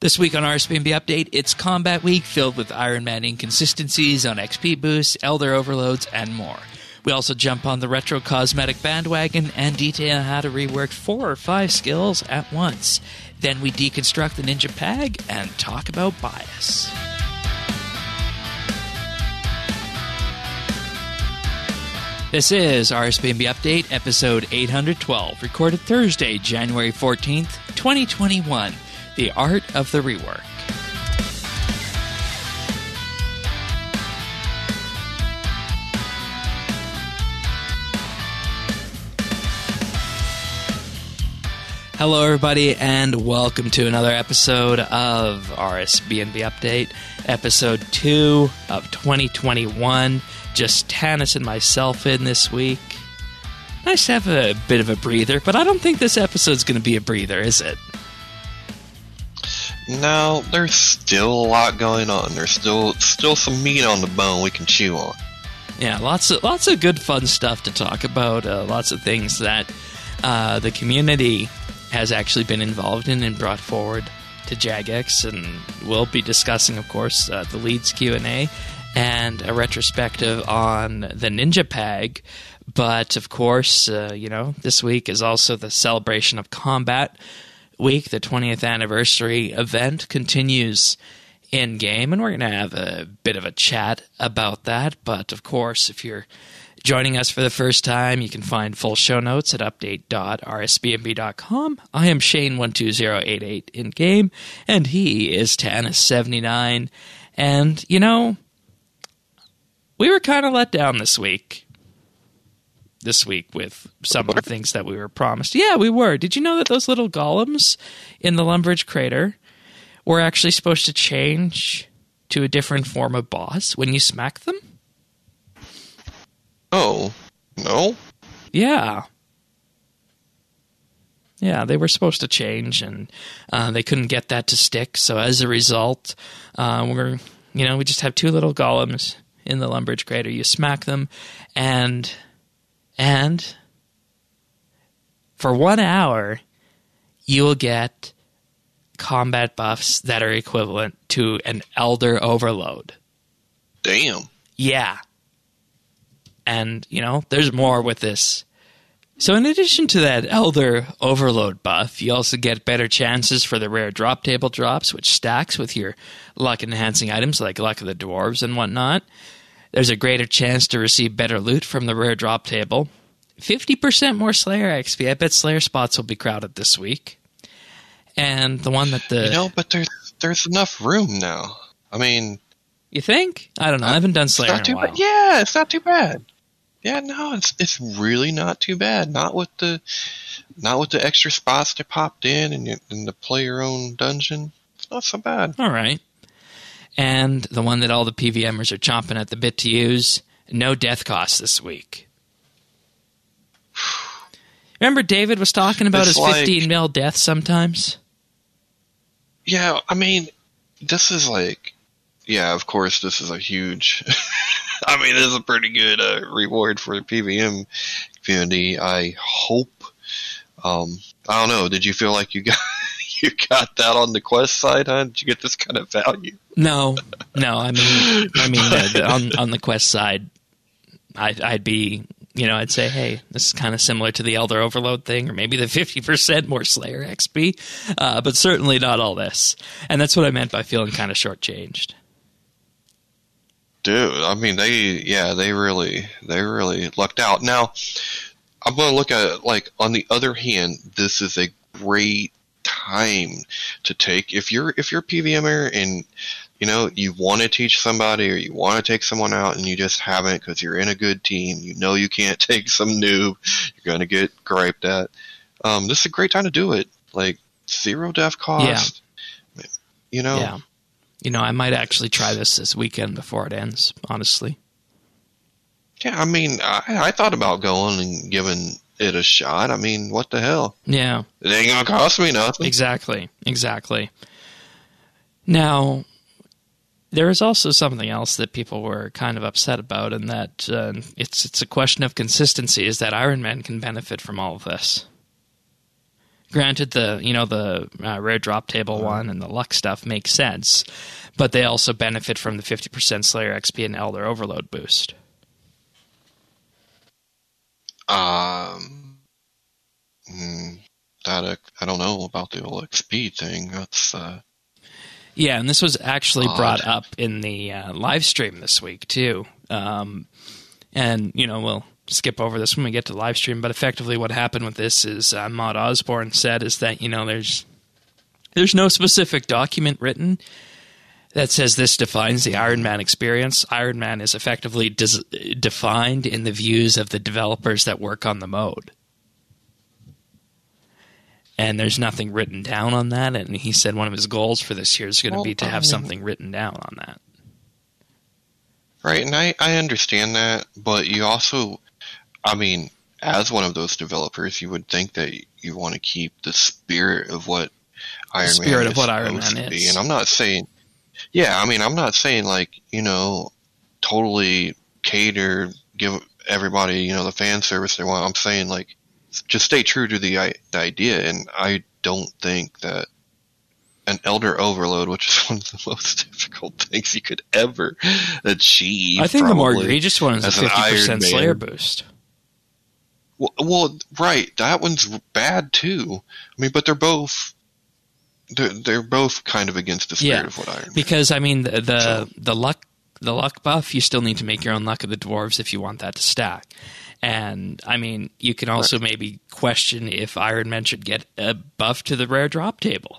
This week on RSBNB Update, it's Combat Week filled with Iron Man inconsistencies on XP boosts, Elder overloads, and more. We also jump on the retro cosmetic bandwagon and detail how to rework 4 or 5 skills at once. Then we deconstruct the Ninja Pag and talk about bias. This is RSBNB Update, episode 812, recorded Thursday, January 14th, 2021. The Art of the Rework. Hello, everybody, and welcome to another episode of RSBNB Update, episode 2 of 2021. Just Tanis and myself in this week. Nice to have a bit of a breather, but I don't think this episode's going to be a breather, is it? No, there's still a lot going on. There's still some meat on the bone we can chew on. Yeah, lots of good fun stuff to talk about. Lots of things that the community has actually been involved in and brought forward to Jagex, and we'll be discussing, of course, the Leeds Q&A and a retrospective on the Ninja Pag. But, of course, this week is also the celebration of Combat Week. The 20th anniversary event continues in-game, and we're going to have a bit of a chat about that. But, of course, if you're joining us for the first time, you can find full show notes at update.rsbnb.com. I am Shane12088 in-game, and he is Tanis79. And, we were kind of let down this week with some of the things that we were promised. Yeah, we were. Did you know that those little golems in the Lumbridge crater were actually supposed to change to a different form of boss when you smack them? Oh, no? Yeah. Yeah, they were supposed to change, and they couldn't get that to stick. So as a result, we just have 2 little golems in the Lumbridge crater. You smack them, and for 1 hour, you will get combat buffs that are equivalent to an Elder overload. Damn. Yeah. And, there's more with this. So in addition to that Elder overload buff, you also get better chances for the rare drop table drops, which stacks with your luck-enhancing items like Luck of the Dwarves and whatnot. There's a greater chance to receive better loot from the rare drop table. 50% more Slayer XP. I bet Slayer spots will be crowded this week. And the one that but there's enough room now. I mean, you think? I don't know. I haven't done Slayer in a while. Yeah, it's not too bad. Yeah, no, it's really not too bad. Not with the extra spots that popped in the play your own dungeon. It's not so bad. All right. And the one that all the PVMers are chomping at the bit to use, no death cost this week. Remember David was talking about his 15 mil death sometimes? Yeah, I mean, this is of course, this is a huge... this is a pretty good reward for the PVM community. I hope... I don't know, did you feel like you got that on the quest side, huh? Did you get this kind of value? No. I mean, on the quest side, I'd be, I'd say, hey, this is kind of similar to the Elder Overload thing, or maybe the 50% more Slayer XP, but certainly not all this. And that's what I meant by feeling kind of shortchanged. Dude, I mean, they really lucked out. Now, I'm going to look at it on the other hand, this is a great time to take if you're a PVMer and you want to teach somebody or you want to take someone out and you just haven't because you're in a good team, you can't take some noob, you're going to get griped at. This is a great time to do it. 0 death cost. Yeah. I might actually try this weekend before it ends, honestly. Yeah, I mean, I thought about going and giving it a shot. I mean, what the hell? Yeah. It ain't going to cost me nothing. Exactly. Now, there is also something else that people were kind of upset about, and that it's a question of consistency, is that Iron Man can benefit from all of this. Granted, the rare drop table one and the luck stuff makes sense, but they also benefit from the 50% Slayer XP and Elder Overload boost. That I don't know about the old XP thing. That's yeah, and this was actually brought up in the live stream this week too. And we'll skip over this when we get to live stream. But effectively, what happened with this is Maud Osborne said is that there's no specific document written that says this defines the Iron Man experience. Iron Man is effectively defined in the views of the developers that work on the mode. And there's nothing written down on that. And he said one of his goals for this year is going to be to have something written down on that. Right, and I understand that, but you also, as one of those developers, you would think that you want to keep the spirit of what Iron Man is. And I'm not saying, I'm not saying totally cater, give everybody, the fan service they want. I'm saying just stay true to the idea, and I don't think that an Elder Overload, which is one of the most difficult things you could ever achieve. I think the more egregious one is a 50% Slayer boost. Well, right, that one's bad too. But they're both kind of against the spirit of what Iron Man. Because the luck buff, you still need to make your own Luck of the Dwarves if you want that to stack. And, you can also maybe question if Iron Man should get a buff to the rare drop table.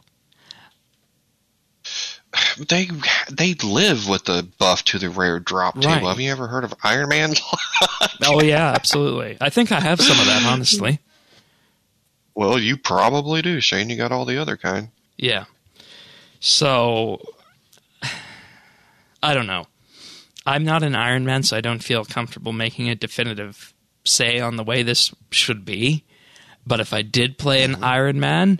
They live with the buff to the rare drop table. Have you ever heard of Iron Man? Oh, yeah, absolutely. I think I have some of that, honestly. Well, you probably do, Shane. You got all the other kind. Yeah. So, I don't know. I'm not an Iron Man, so I don't feel comfortable making a definitive say on the way this should be. But if I did play an Iron Man,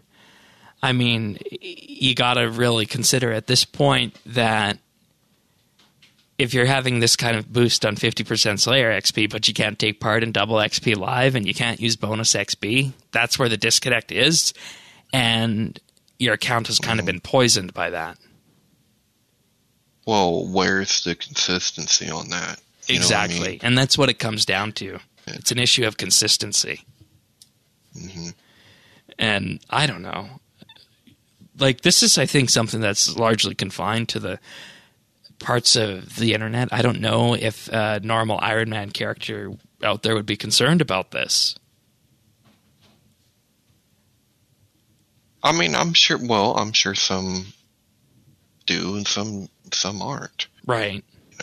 you gotta really consider at this point that if you're having this kind of boost on 50% Slayer XP, but you can't take part in double XP live and you can't use bonus XP, that's where the disconnect is. And your account has kind of been poisoned by that. Well, where's the consistency on that? Exactly. And that's what it comes down to. It's an issue of consistency. Mm-hmm. And I don't know. This is, I think, something that's largely confined to the parts of the internet. I don't know if a normal Iron Man character out there would be concerned about this. I'm sure some do and some aren't. Right.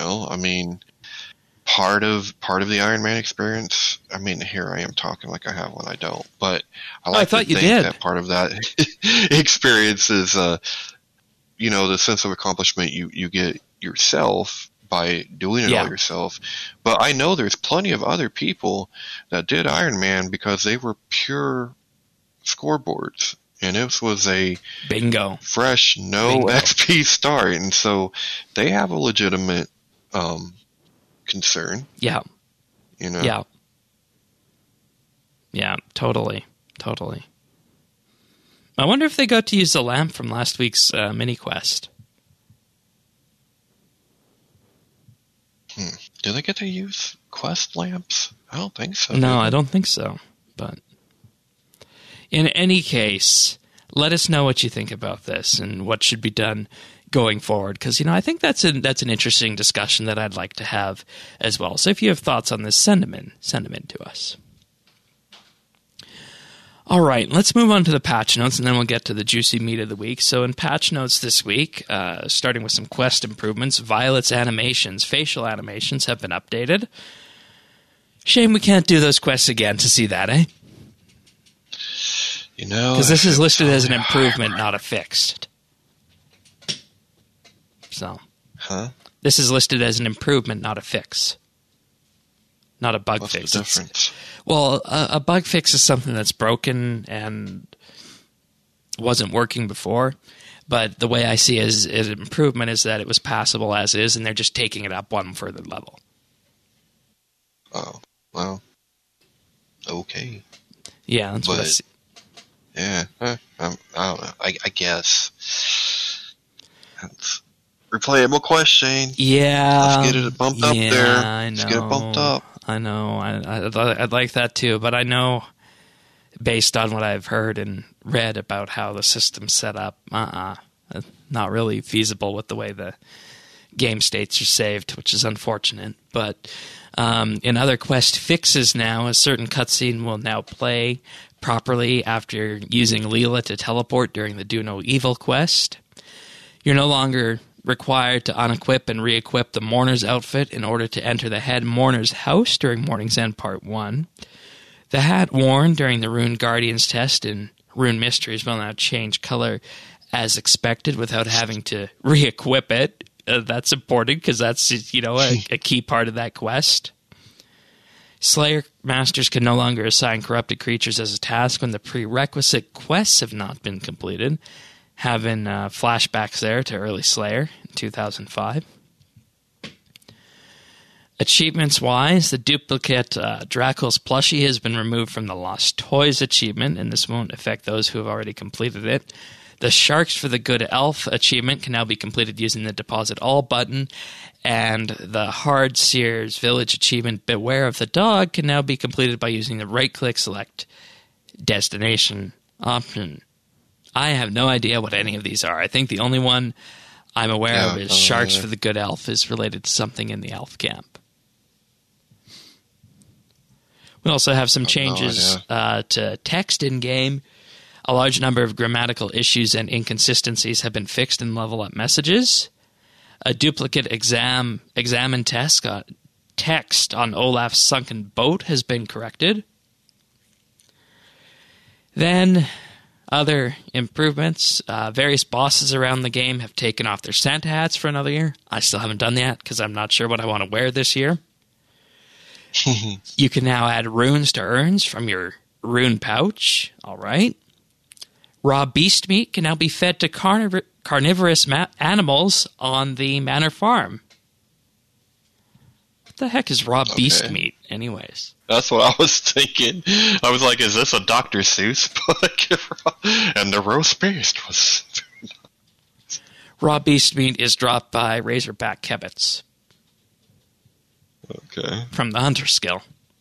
Part of the Iron Man experience, here I am talking like I have one, I don't, but I thought you did. That part of that experience is, the sense of accomplishment you get yourself by doing it all yourself. But I know there's plenty of other people that did Iron Man because they were pure scoreboards. And this was a fresh, XP start. And so they have a legitimate concern. Yeah. Yeah. Yeah, totally. Totally. I wonder if they got to use the lamp from last week's mini quest. Do they get to use quest lamps? I don't think so. No, I don't think so. But in any case, let us know what you think about this and what should be done going forward, because I think that's an interesting discussion that I'd like to have as well. So if you have thoughts on this, send them in to us. All right, let's move on to the patch notes, and then we'll get to the juicy meat of the week. So in patch notes this week, starting with some quest improvements, Violet's facial animations have been updated. Shame we can't do those quests again to see that, eh? Because this is listed as an improvement, not a fixed. So, this is listed as an improvement, not a fix. Not a bug fix. What's the difference? Well, a bug fix is something that's broken and wasn't working before. But the way I see it as an improvement is that it was passable as is, and they're just taking it up one further level. Oh, well, okay. Yeah, that's what I see. Yeah, I don't know. I guess. That's replayable question. Yeah. Let's get it bumped up there. I know. Let's get it bumped up. I know. I'd like that too, but I know, based on what I've heard and read about how the system's set up, not really feasible with the way the game states are saved, which is unfortunate. But in other quest fixes now, a certain cutscene will now play properly after using Leela to teleport during the Do No Evil quest. You're no longer required to unequip and re-equip the Mourner's outfit in order to enter the head Mourner's house during Morning's End Part 1. The hat worn during the Rune Guardians test in Rune Mysteries will now change color as expected without having to re-equip it. That's important because that's, a key part of that quest. Slayer Masters can no longer assign corrupted creatures as a task when the prerequisite quests have not been completed, having flashbacks there to early Slayer in 2005. Achievements-wise, the duplicate Dracul's plushie has been removed from the Lost Toys achievement, and this won't affect those who have already completed it. The Sharks for the Good Elf achievement can now be completed using the Deposit All button, and the Hard Sears Village achievement, Beware of the Dog, can now be completed by using the right-click select destination option. I have no idea what any of these are. I think the only one I'm aware of is Sharks for the Good Elf is related to something in the elf camp. We also have some changes to text in-game. A large number of grammatical issues and inconsistencies have been fixed in level-up messages. A duplicate examine text on Olaf's sunken boat has been corrected. Then, other improvements. Various bosses around the game have taken off their Santa hats for another year. I still haven't done that because I'm not sure what I want to wear this year. You can now add runes to urns from your rune pouch. All right. Raw beast meat can now be fed to carnivorous animals on the manor farm. What the heck is raw beast meat, anyways? That's what I was thinking. I was like, is this a Dr. Seuss book? And the roast beast was... Raw beast meat is dropped by Razorback Kebits. Okay. From the Hunter skill.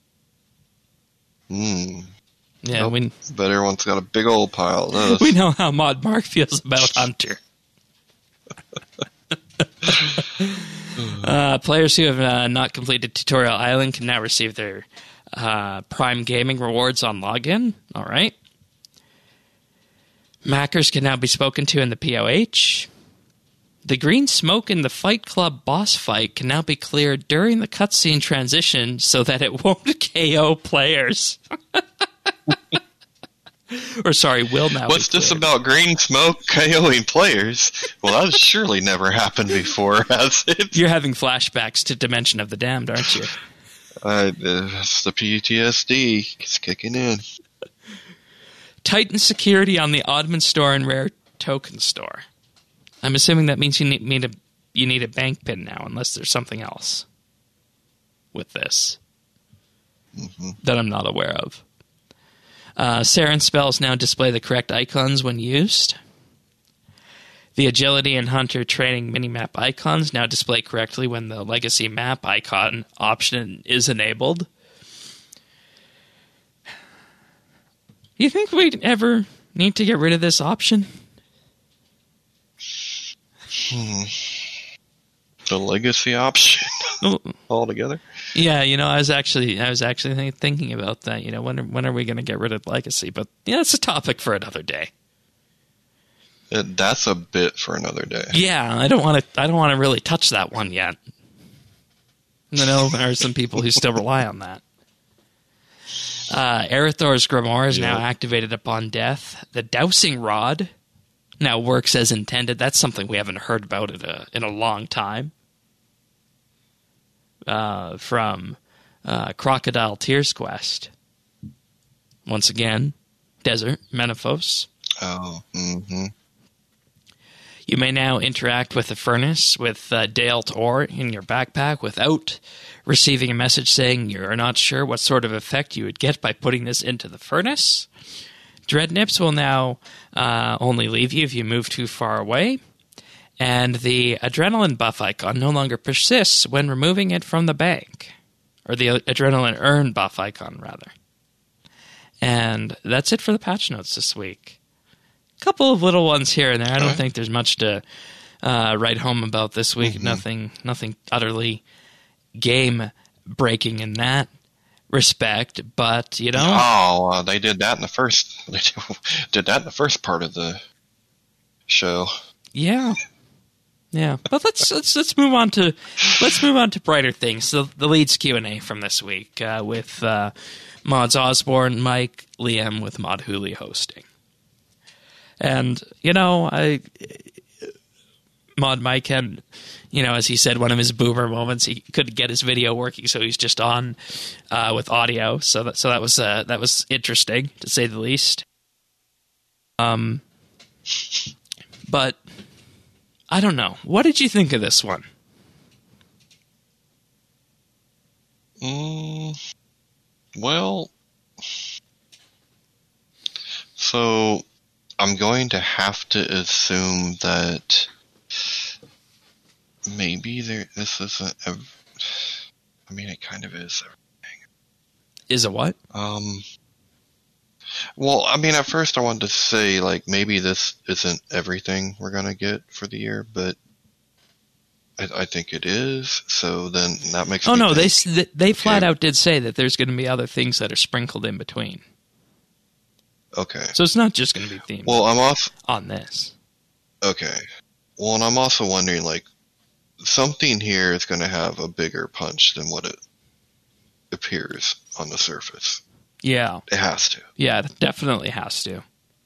Yeah, nope. But everyone's got a big old pile of those. We know how Mod Mark feels about Hunter. Players who have not completed Tutorial Island can now receive their Prime Gaming rewards on login. All right. Mackers can now be spoken to in the POH. The green smoke in the Fight Club boss fight can now be cleared during the cutscene transition so that it won't KO players. Or sorry, will now. What's this about green smoke KOing players? Well, that's surely never happened before, has it? You're having flashbacks to Dimension of the Damned, aren't you? It's the PTSD. It's kicking in. Tighten security on the Oddman store and Rare Token store. I'm assuming that means you need a bank pin now, unless there's something else with this that I'm not aware of. Saren spells now display the correct icons when used. The Agility and Hunter training minimap icons now display correctly when the Legacy map icon option is enabled. Do you think we'd ever need to get rid of this option? The Legacy option altogether? Yeah, I was actually thinking about that. When are we going to get rid of Legacy? But it's a topic for another day. That's a bit for another day. Yeah, I don't want to really touch that one yet. I know there are some people who still rely on that. Erethror's Grimoire is now activated upon death. The Dowsing Rod now works as intended. That's something we haven't heard about in a long time. From Crocodile Tears Quest. Once again, Desert, Menaphos. Oh, You may now interact with the furnace with Dale ore in your backpack without receiving a message saying you're not sure what sort of effect you would get by putting this into the furnace. Dread Nips will now only leave you if you move too far away. And the adrenaline buff icon no longer persists when removing it from the bank. Or the adrenaline earn buff icon, rather. And that's it for the patch notes this week. A couple of little ones here and there. I don't think there's much to write home about this week. Nothing utterly game-breaking in that respect, but, you know... Oh, they did that in the first... They did that in the first part of the show. Yeah. Yeah, but let's move on to brighter things. So the Leeds Q&A from this week with Mods Osborne, Mike, Liam with Mod Hooli hosting, and you know, Mod Mike had, you know, as he said, one of his boomer moments. He couldn't get his video working, so he's just on with audio. So that was interesting to say the least. But. I don't know. What did you think of this one? Well, so I'm going to have to assume that maybe this isn't. I mean, it kind of is everything. Is it what? Well, I mean, at first I wanted to say, like, maybe this isn't everything we're going to get for the year, but I think it is, so then that makes me think, they flat out did say that there's going to be other things that are sprinkled in between. Okay. So it's not just going to be themed on this. Okay. Well, and I'm also wondering, like, something here is going to have a bigger punch than what it appears on the surface. Yeah. It has to. Yeah, it definitely has to.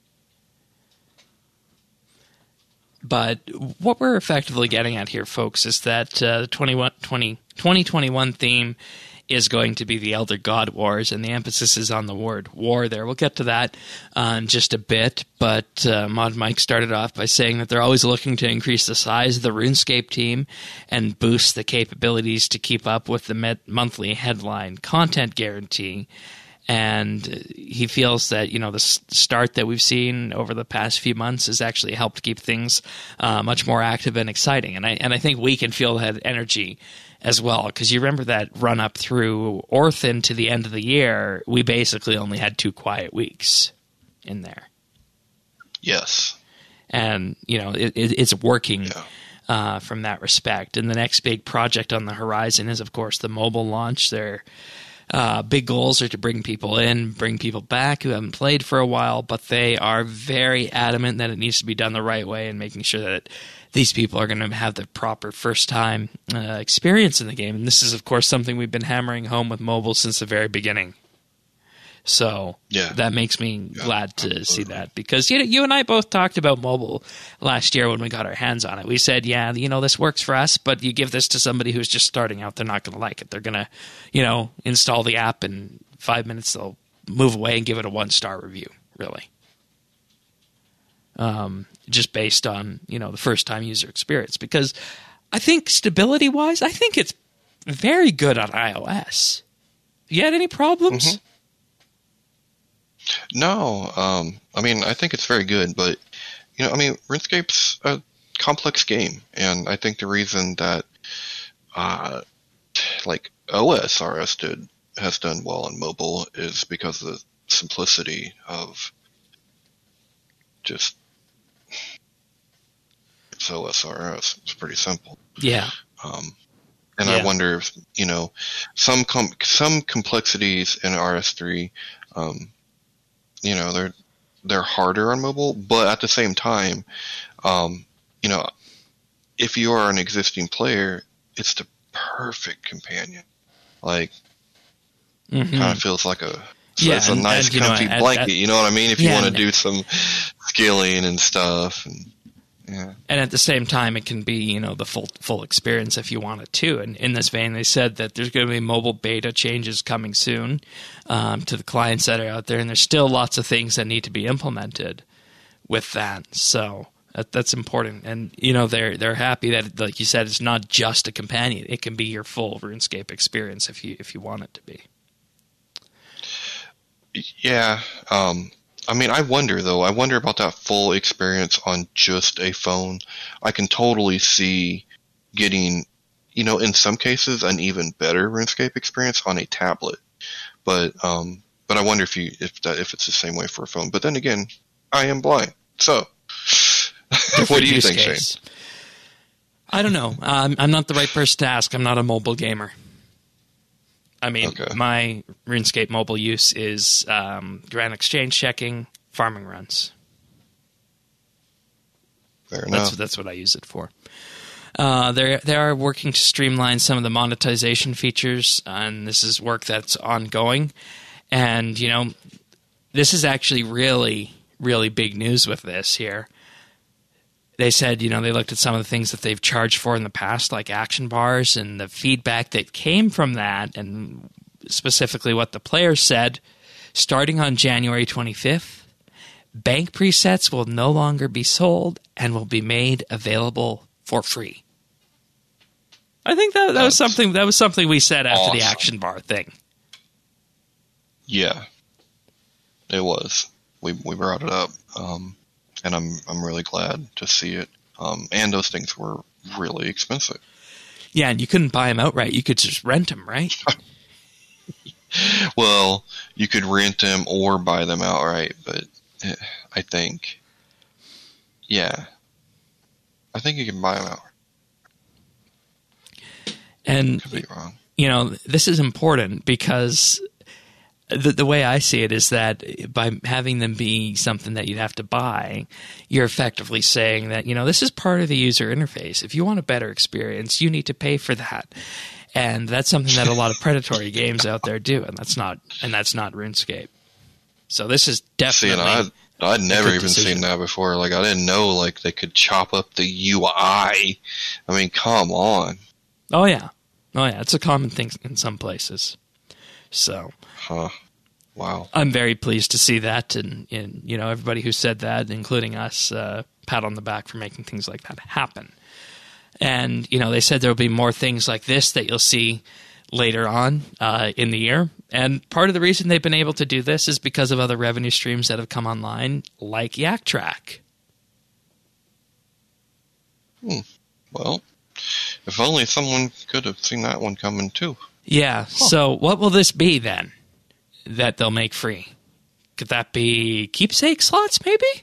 But what we're effectively getting at here, folks, is that the 2021 theme is going to be the Elder God Wars, and the emphasis is on the word war there. We'll get to that in just a bit, but Mod Mike started off by saying that they're always looking to increase the size of the RuneScape team and boost the capabilities to keep up with the monthly headline content guarantee. And he feels that, you know, the start that we've seen over the past few months has actually helped keep things much more active and exciting. And I think we can feel that energy as well, because you remember that run up through Orthan to the end of the year, we basically only had 2 quiet weeks in there. Yes. And, you know, it's working from that respect. And the next big project on the horizon is, of course, the mobile launch. Their big goals are to bring people in, bring people back who haven't played for a while, but they are very adamant that it needs to be done the right way and making sure that these people are going to have the proper first-time experience in the game. And this is, of course, something we've been hammering home with mobile since the very beginning. So that makes me glad to see that, because you and I both talked about mobile last year when we got our hands on it. We said, this works for us, but you give this to somebody who's just starting out, they're not going to like it. They're going to, install the app in 5 minutes, they'll move away and give it a 1-star review, really. Just based on, the first-time user experience. Because I think stability-wise, I think it's very good on iOS. You had any problems? Mm-hmm. No, I think it's very good, but, RuneScape's a complex game, and I think the reason that, OSRS has done well on mobile is because of the simplicity of just it's OSRS. It's pretty simple. Yeah. I wonder if, some complexities in RS3, they're harder on mobile, but at the same time, if you are an existing player, it's the perfect companion. Like, kind of feels like it's a nice comfy blanket, you know what I mean? If you want to do some scaling and stuff, and at the same time, it can be, the full experience if you want it too. And in this vein, they said that there's going to be mobile beta changes coming soon to the clients that are out there, and there's still lots of things that need to be implemented with that. So that's important. And they're happy that, like you said, it's not just a companion; it can be your full RuneScape experience if you want it to be. Yeah. I mean, I wonder though. I wonder about that full experience on just a phone. I can totally see getting, in some cases, an even better RuneScape experience on a tablet. But I wonder if it's the same way for a phone. But then again, I am blind, so what do you think, Shane? I don't know. I'm not the right person to ask. I'm not a mobile gamer. I mean, my RuneScape mobile use is Grand Exchange checking, farming runs. Fair enough. That's what I use it for. They are working to streamline some of the monetization features, and this is work that's ongoing. And, this is actually really, really big news with this here. They said, they looked at some of the things that they've charged for in the past, like action bars, and the feedback that came from that, and specifically what the players said. Starting on January 25th, bank presets will no longer be sold and will be made available for free. I think that was something we said after the action bar thing. Yeah, it was. We brought it up. And I'm really glad to see it. And those things were really expensive. Yeah, and you couldn't buy them outright. You could just rent them, right? Well, you could rent them or buy them outright, but I think you can buy them outright. And could be wrong. This is important because the way I see it is that by having them be something that you'd have to buy, you're effectively saying that, this is part of the user interface. If you want a better experience, you need to pay for that. And that's something that a lot of predatory games out there do, and that's not RuneScape. So this is definitely I'd never even seen that before. Like, I didn't know they could chop up the UI. I mean, come on. Oh yeah, it's a common thing in some places. So, wow. I'm very pleased to see that, and everybody who said that, including us, pat on the back for making things like that happen. And they said there will be more things like this that you'll see later on in the year. And part of the reason they've been able to do this is because of other revenue streams that have come online, like Yak Track. Well, if only someone could have seen that one coming too. Yeah, So what will this be then that they'll make free? Could that be keepsake slots maybe?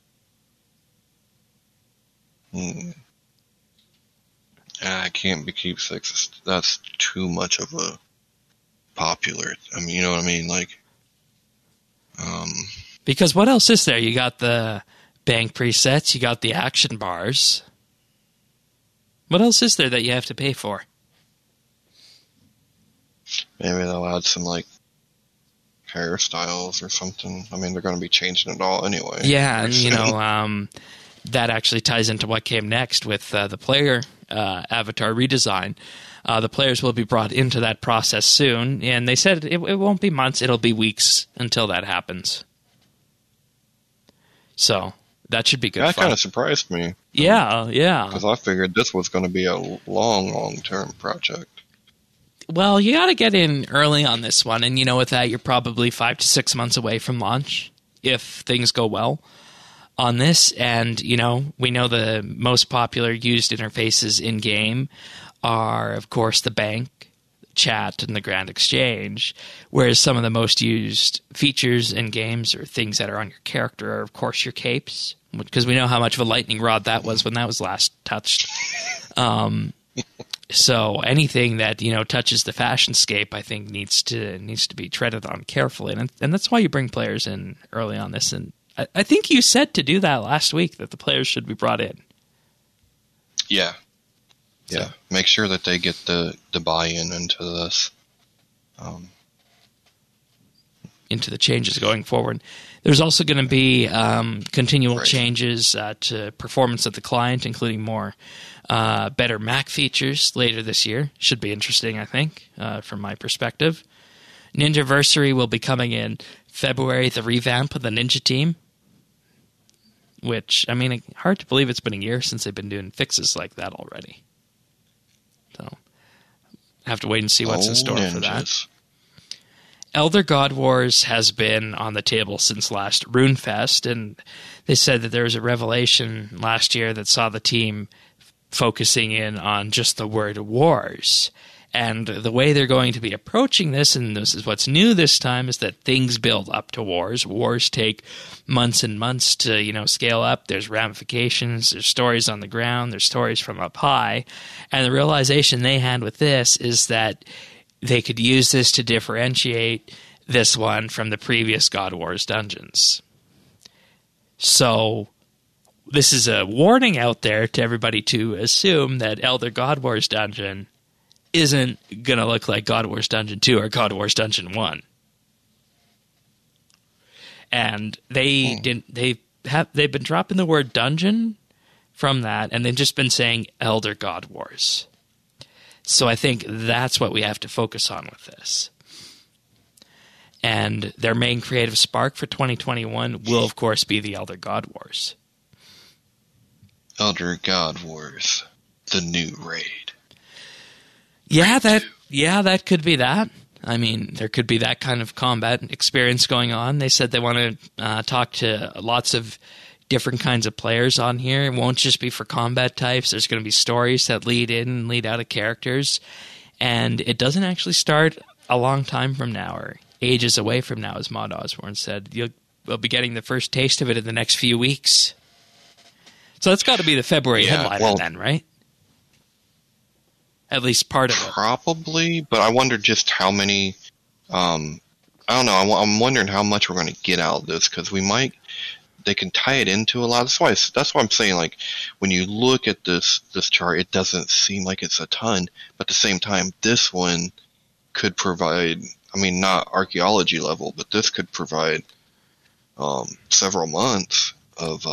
It can't be keepsakes. That's too much of a popular. I mean, you know what I mean? Because what else is there? You got the bank presets, you got the action bars. What else is there that you have to pay for? Maybe they'll add some hairstyles or something. I mean, they're going to be changing it all anyway. Yeah, and that actually ties into what came next with the player avatar redesign. The players will be brought into that process soon, and they said it won't be months, it'll be weeks until that happens. So that should be good. That kind of surprised me. Yeah. Because I figured this was going to be a long-term project. Well, you got to get in early on this one, and with that, you're probably 5 to 6 months away from launch if things go well on this. And, we know the most popular used interfaces in-game are, of course, the bank, chat, and the Grand Exchange, whereas some of the most used features in games or things that are on your character are, of course, your capes, because we know how much of a lightning rod that was when that was last touched. So anything that touches the fashionscape, I think needs to be treaded on carefully, and that's why you bring players in early on this. And I think you said to do that last week, that the players should be brought in. Yeah. Make sure that they get the buy-in into this, into the changes going forward. There's also going to be continual changes to performance of the client, including more better Mac features later this year. Should be interesting, I think, from my perspective. Ninjaversary will be coming in February, the revamp of the Ninja team, which, I mean, hard to believe it's been a year since they've been doing fixes like that already. So, have to wait and see what's in store for that. Elder God Wars has been on the table since last RuneFest, and they said that there was a revelation last year that saw the team focusing in on just the word wars. And the way they're going to be approaching this, and this is what's new this time, is that things build up to wars. Wars take months and months to, scale up. There's ramifications. There's stories on the ground. There's stories from up high. And the realization they had with this is that they could use this to differentiate this one from the previous God Wars dungeons. So this is a warning out there to everybody to assume that Elder God Wars dungeon isn't going to look like God Wars Dungeon 2 or God Wars Dungeon 1. And they've been dropping the word dungeon from that, and they've just been saying Elder God Wars. So I think that's what we have to focus on with this. And their main creative spark for 2021 will, of course, be the Elder God Wars. Elder God Wars, the new raid. Yeah, that could be that. I mean, there could be that kind of combat experience going on. They said they want to talk to lots of different kinds of players on here. It won't just be for combat types. There's going to be stories that lead in and lead out of characters. And it doesn't actually start a long time from now, or ages away from now, as Maud Osborne said. We'll be getting the first taste of it in the next few weeks. So that's got to be the February headliner then, right? At least part of it. Probably, but I wonder just how many. I don't know. I'm wondering how much we're going to get out of this, because they can tie it into a lot. That's why I'm saying, like, when you look at this chart, it doesn't seem like it's a ton, but at the same time, this one could provide. I mean, not archaeology level, but this could provide several months of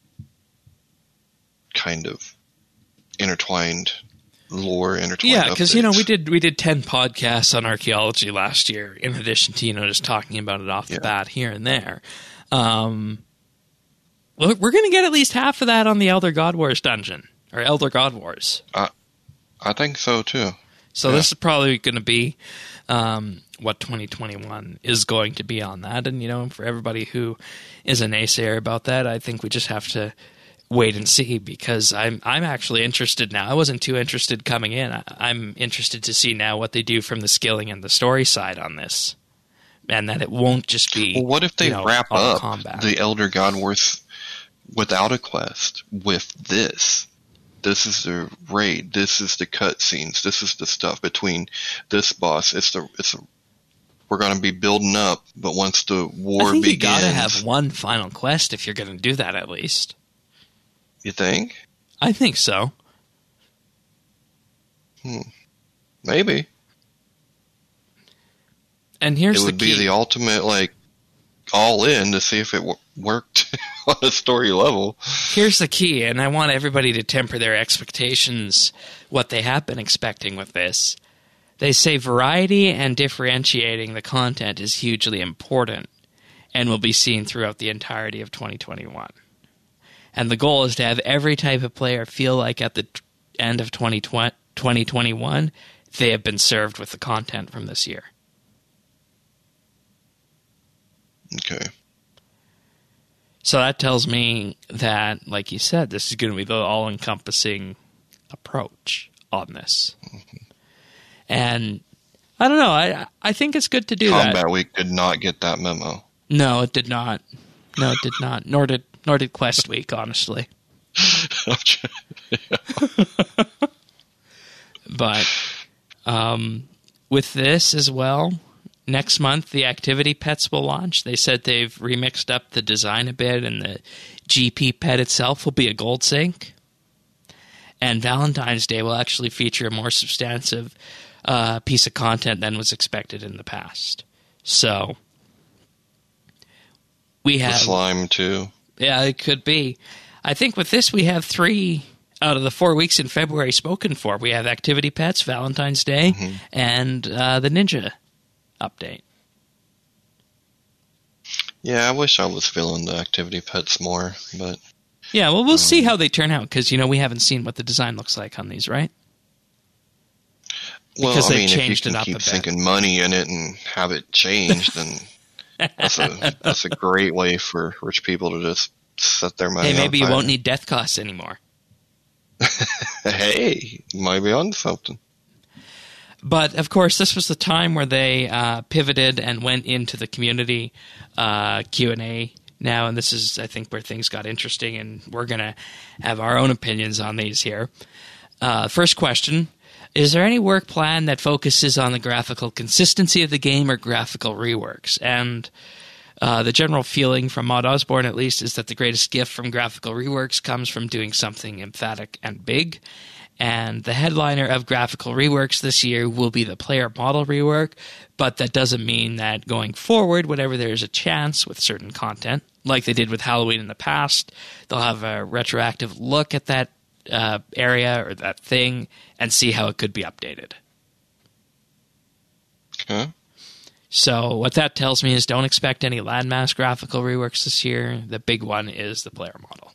kind of intertwined lore, intertwined because updates. we did 10 podcasts on archaeology last year, in addition to just talking about it off the bat here and there. We're going to get at least half of that on the Elder God Wars dungeon, or Elder God Wars. I think so too. So this is probably going to be what 2021 is going to be on that, and for everybody who is a naysayer about that, I think we just have to wait and see, because I'm actually interested now. I wasn't too interested coming in. I'm interested to see now what they do from the skilling and the story side on this, and that it won't just be. Well, what if they wrap up combat. the Elder God Wars without a quest with this? This is the raid. This is the cutscenes. This is the stuff between this boss. We're going to be building up, but once the war begins, you got to have one final quest if you're going to do that, at least. You think? I think so. Maybe. And here's the key. It would be the ultimate, like, all in to see if it worked on a story level. Here's the key, and I want everybody to temper their expectations, what they have been expecting with this. They say variety and differentiating the content is hugely important and will be seen throughout the entirety of 2021. And the goal is to have every type of player feel like at the end of 2021, they have been served with the content from this year. Okay. So that tells me that, like you said, this is going to be the all-encompassing approach on this. Mm-hmm. And I don't know. I think it's good to do that. Combat Week did not get that memo. No, it did not. No, it did not. Nor did Quest Week, honestly. But with this as well, next month the activity pets will launch. They said they've remixed up the design a bit, and the GP pet itself will be a gold sync. And Valentine's Day will actually feature a more substantive piece of content than was expected in the past. So we have the slime too. Yeah, it could be. I think with this we have 3 out of the 4 weeks in February spoken for. We have activity pets, Valentine's Day, and the Ninja update. Yeah, I wish I was feeling the activity pets more, but yeah, well, we'll see how they turn out, because we haven't seen what the design looks like on these, right? Well, because I they've mean, if you changed can it up a keep bit. sinking money in it and have it changed, then that's a great way for rich people to just set their money Hey, on maybe you fire. won't need death costs anymore. Hey, you might be on something. But, of course, this was the time where they pivoted and went into the community Q&A now, and this is, I think, where things got interesting, and we're going to have our own opinions on these here. First question, is there any work plan that focuses on the graphical consistency of the game or graphical reworks? And the general feeling from Maud Osborne, at least, is that the greatest gift from graphical reworks comes from doing something emphatic and big. And the headliner of graphical reworks this year will be the player model rework, but that doesn't mean that going forward, whenever there's a chance with certain content, like they did with Halloween in the past, they'll have a retroactive look at that area or that thing and see how it could be updated. Okay. So what that tells me is don't expect any landmass graphical reworks this year. The big one is the player model.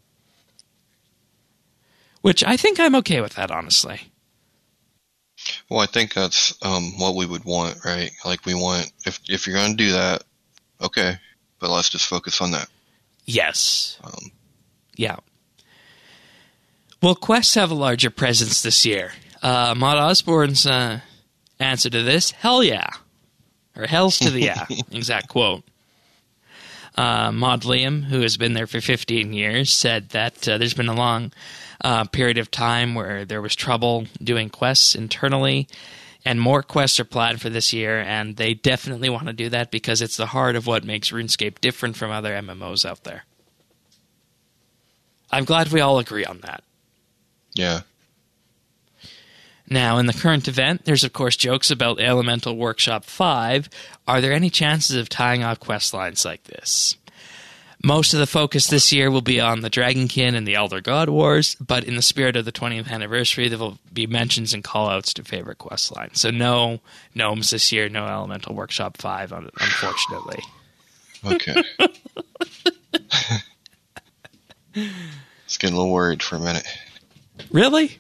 Which I think I'm okay with that, honestly. Well, I think that's what we would want, right? Like we want, if you're going to do that, okay, but let's just focus on that. Yes. Yeah. Will quests have a larger presence this year? Maud Osborne's answer to this, hell yeah. Or hell's to the yeah, exact quote. Maud Liam, who has been there for 15 years, said that there's been a long period of time where there was trouble doing quests internally, and more quests are planned for this year, and they definitely want to do that because it's the heart of what makes RuneScape different from other MMOs out there. I'm glad we all agree on that. Yeah. Now, in the current event, there's of course jokes about Elemental Workshop 5. Are there any chances of tying off quest lines like this? Most of the focus this year will be on the Dragonkin and the Elder God Wars, but in the spirit of the 20th anniversary, there will be mentions and callouts to favorite quest lines. So no Gnomes this year, no Elemental Workshop 5, unfortunately. Okay. Just getting a little worried for a minute. Really?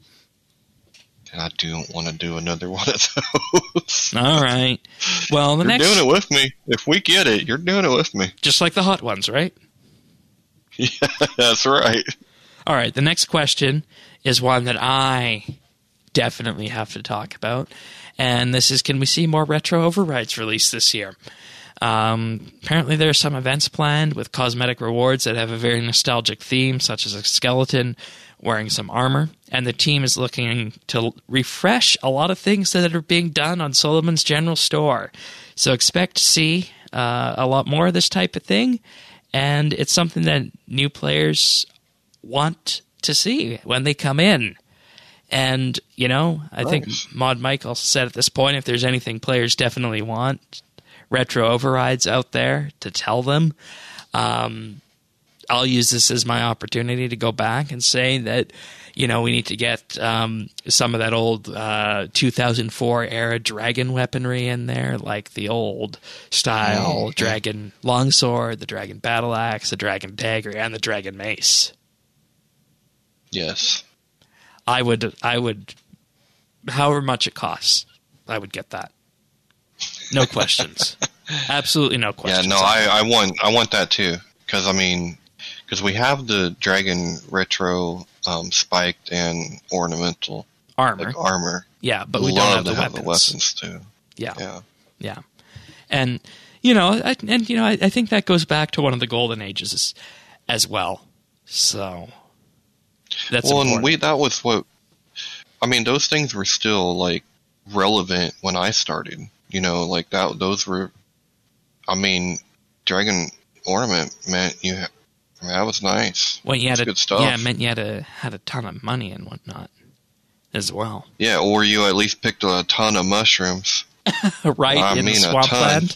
I don't want to do another one of those. All right. Well, You're doing it with me. If we get it, you're doing it with me. Just like the hot ones, right? Yeah, that's right. All right. The next question is one that I definitely have to talk about. And this is, can we see more retro overrides released this year? Apparently there are some events planned with cosmetic rewards that have a very nostalgic theme, such as a skeleton wearing some armor, and the team is looking to refresh a lot of things that are being done on Solomon's General Store. So expect to see a lot more of this type of thing, and it's something that new players want to see when they come in. And, you know, I think Maud Michael said at this point, if there's anything players definitely want, retro overrides out there to tell them. I'll use this as my opportunity to go back and say that, you know, we need to get some of that old 2004 era dragon weaponry in there, like the old style dragon longsword, the dragon battle axe, the dragon dagger, and the dragon mace. Yes. I would, however much it costs, I would get that. No questions. Absolutely no questions. Yeah, no, I want that too. Because, I mean, because we have the Dragon Retro spiked and ornamental armor. Yeah, but we don't have the weapons. The weapons too. Yeah. And, you know, I think that goes back to one of the golden ages as well. So that's important. And that was what, I mean, those things were still like relevant when I started. You know, like that. Those were, I mean, Dragon Ornament meant that was nice. Well, you had good stuff. Yeah, it meant you had a ton of money and whatnot as well. Yeah, or you at least picked a ton of mushrooms. Right, in the swampland.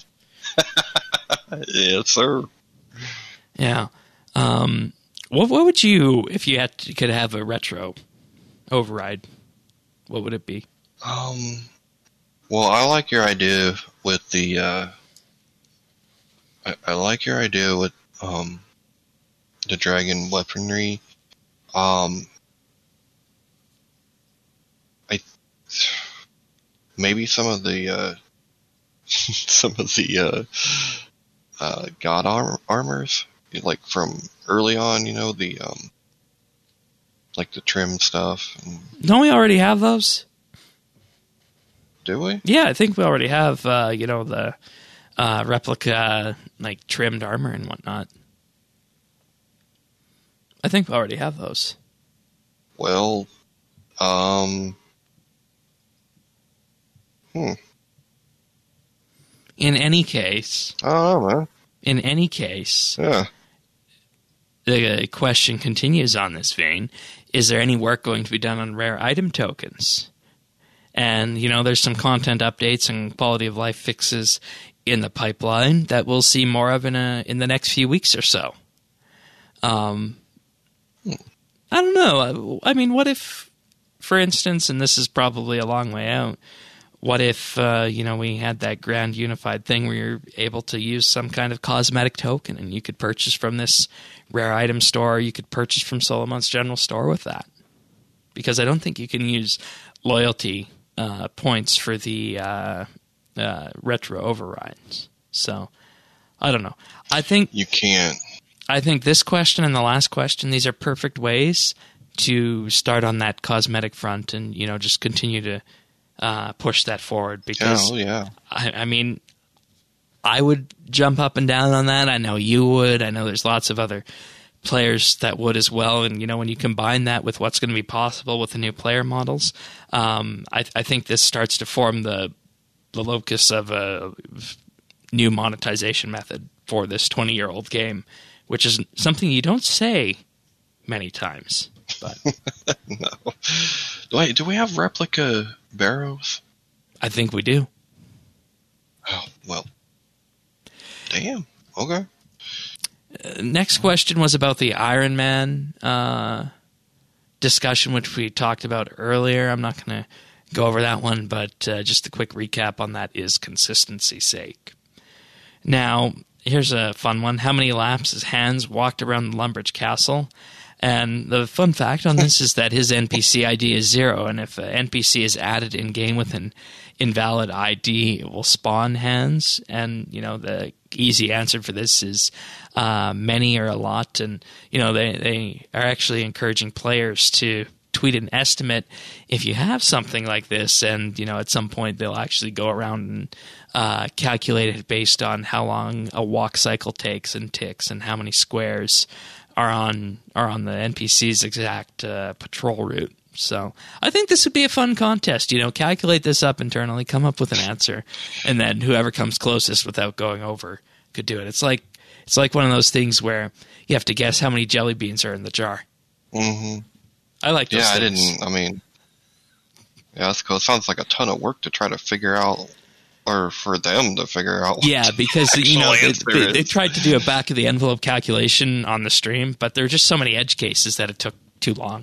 Yes, sir. Yeah. What would you, if you could have a retro override, what would it be? Well, I like your idea with the. I like your idea with the dragon weaponry. maybe some of the god armors, like from early on. The like the trim stuff. Don't we already have those? Do we? Yeah, I think we already have, the replica, like, trimmed armor and whatnot. I think we already have those. Well, In any case... I don't know, man. In any case... Yeah. The question continues on this vein. Is there any work going to be done on rare item tokens? And, there's some content updates and quality of life fixes in the pipeline that we'll see more of in the next few weeks or so. I don't know. I mean, what if, for instance, and this is probably a long way out, what if, we had that grand unified thing where you're able to use some kind of cosmetic token and you could purchase from this rare item store, or you could purchase from Solomon's General Store with that? Because I don't think you can use loyalty points for the retro overrides. So, I don't know. I think you can't. I think this question and the last question, these are perfect ways to start on that cosmetic front and, just continue to push that forward. Because, I mean, I would jump up and down on that. I know you would. I know there's lots of other players that would as well. And, when you combine that with what's going to be possible with the new player models, I think this starts to form the locus of a new monetization method for this 20-year-old game, which is something you don't say many times. But No. Do we have replica barrows? I think we do. Oh, well. Damn. Okay. Next question was about the Iron Man discussion, which we talked about earlier. I'm not going to go over that one, but just a quick recap on that is consistency's sake. Now, here's a fun one. How many laps has Hans walked around the Lumbridge Castle? And the fun fact on this is that his NPC ID is 0, and if an NPC is added in-game with an invalid ID, it will spawn Hans. And, the easy answer for this is many or a lot. And, they are actually encouraging players to tweet an estimate if you have something like this. And, at some point they'll actually go around and calculate it based on how long a walk cycle takes and ticks and how many squares are on the NPC's exact patrol route. So I think this would be a fun contest. Calculate this up internally, come up with an answer, and then whoever comes closest without going over could do it. It's like one of those things where you have to guess how many jelly beans are in the jar. Mm-hmm. I like those things. I didn't. I mean, that's cool. It sounds like a ton of work to try to figure out. Or for them to figure out. Yeah, because they tried to do a back of the envelope calculation on the stream, but there are just so many edge cases that it took too long.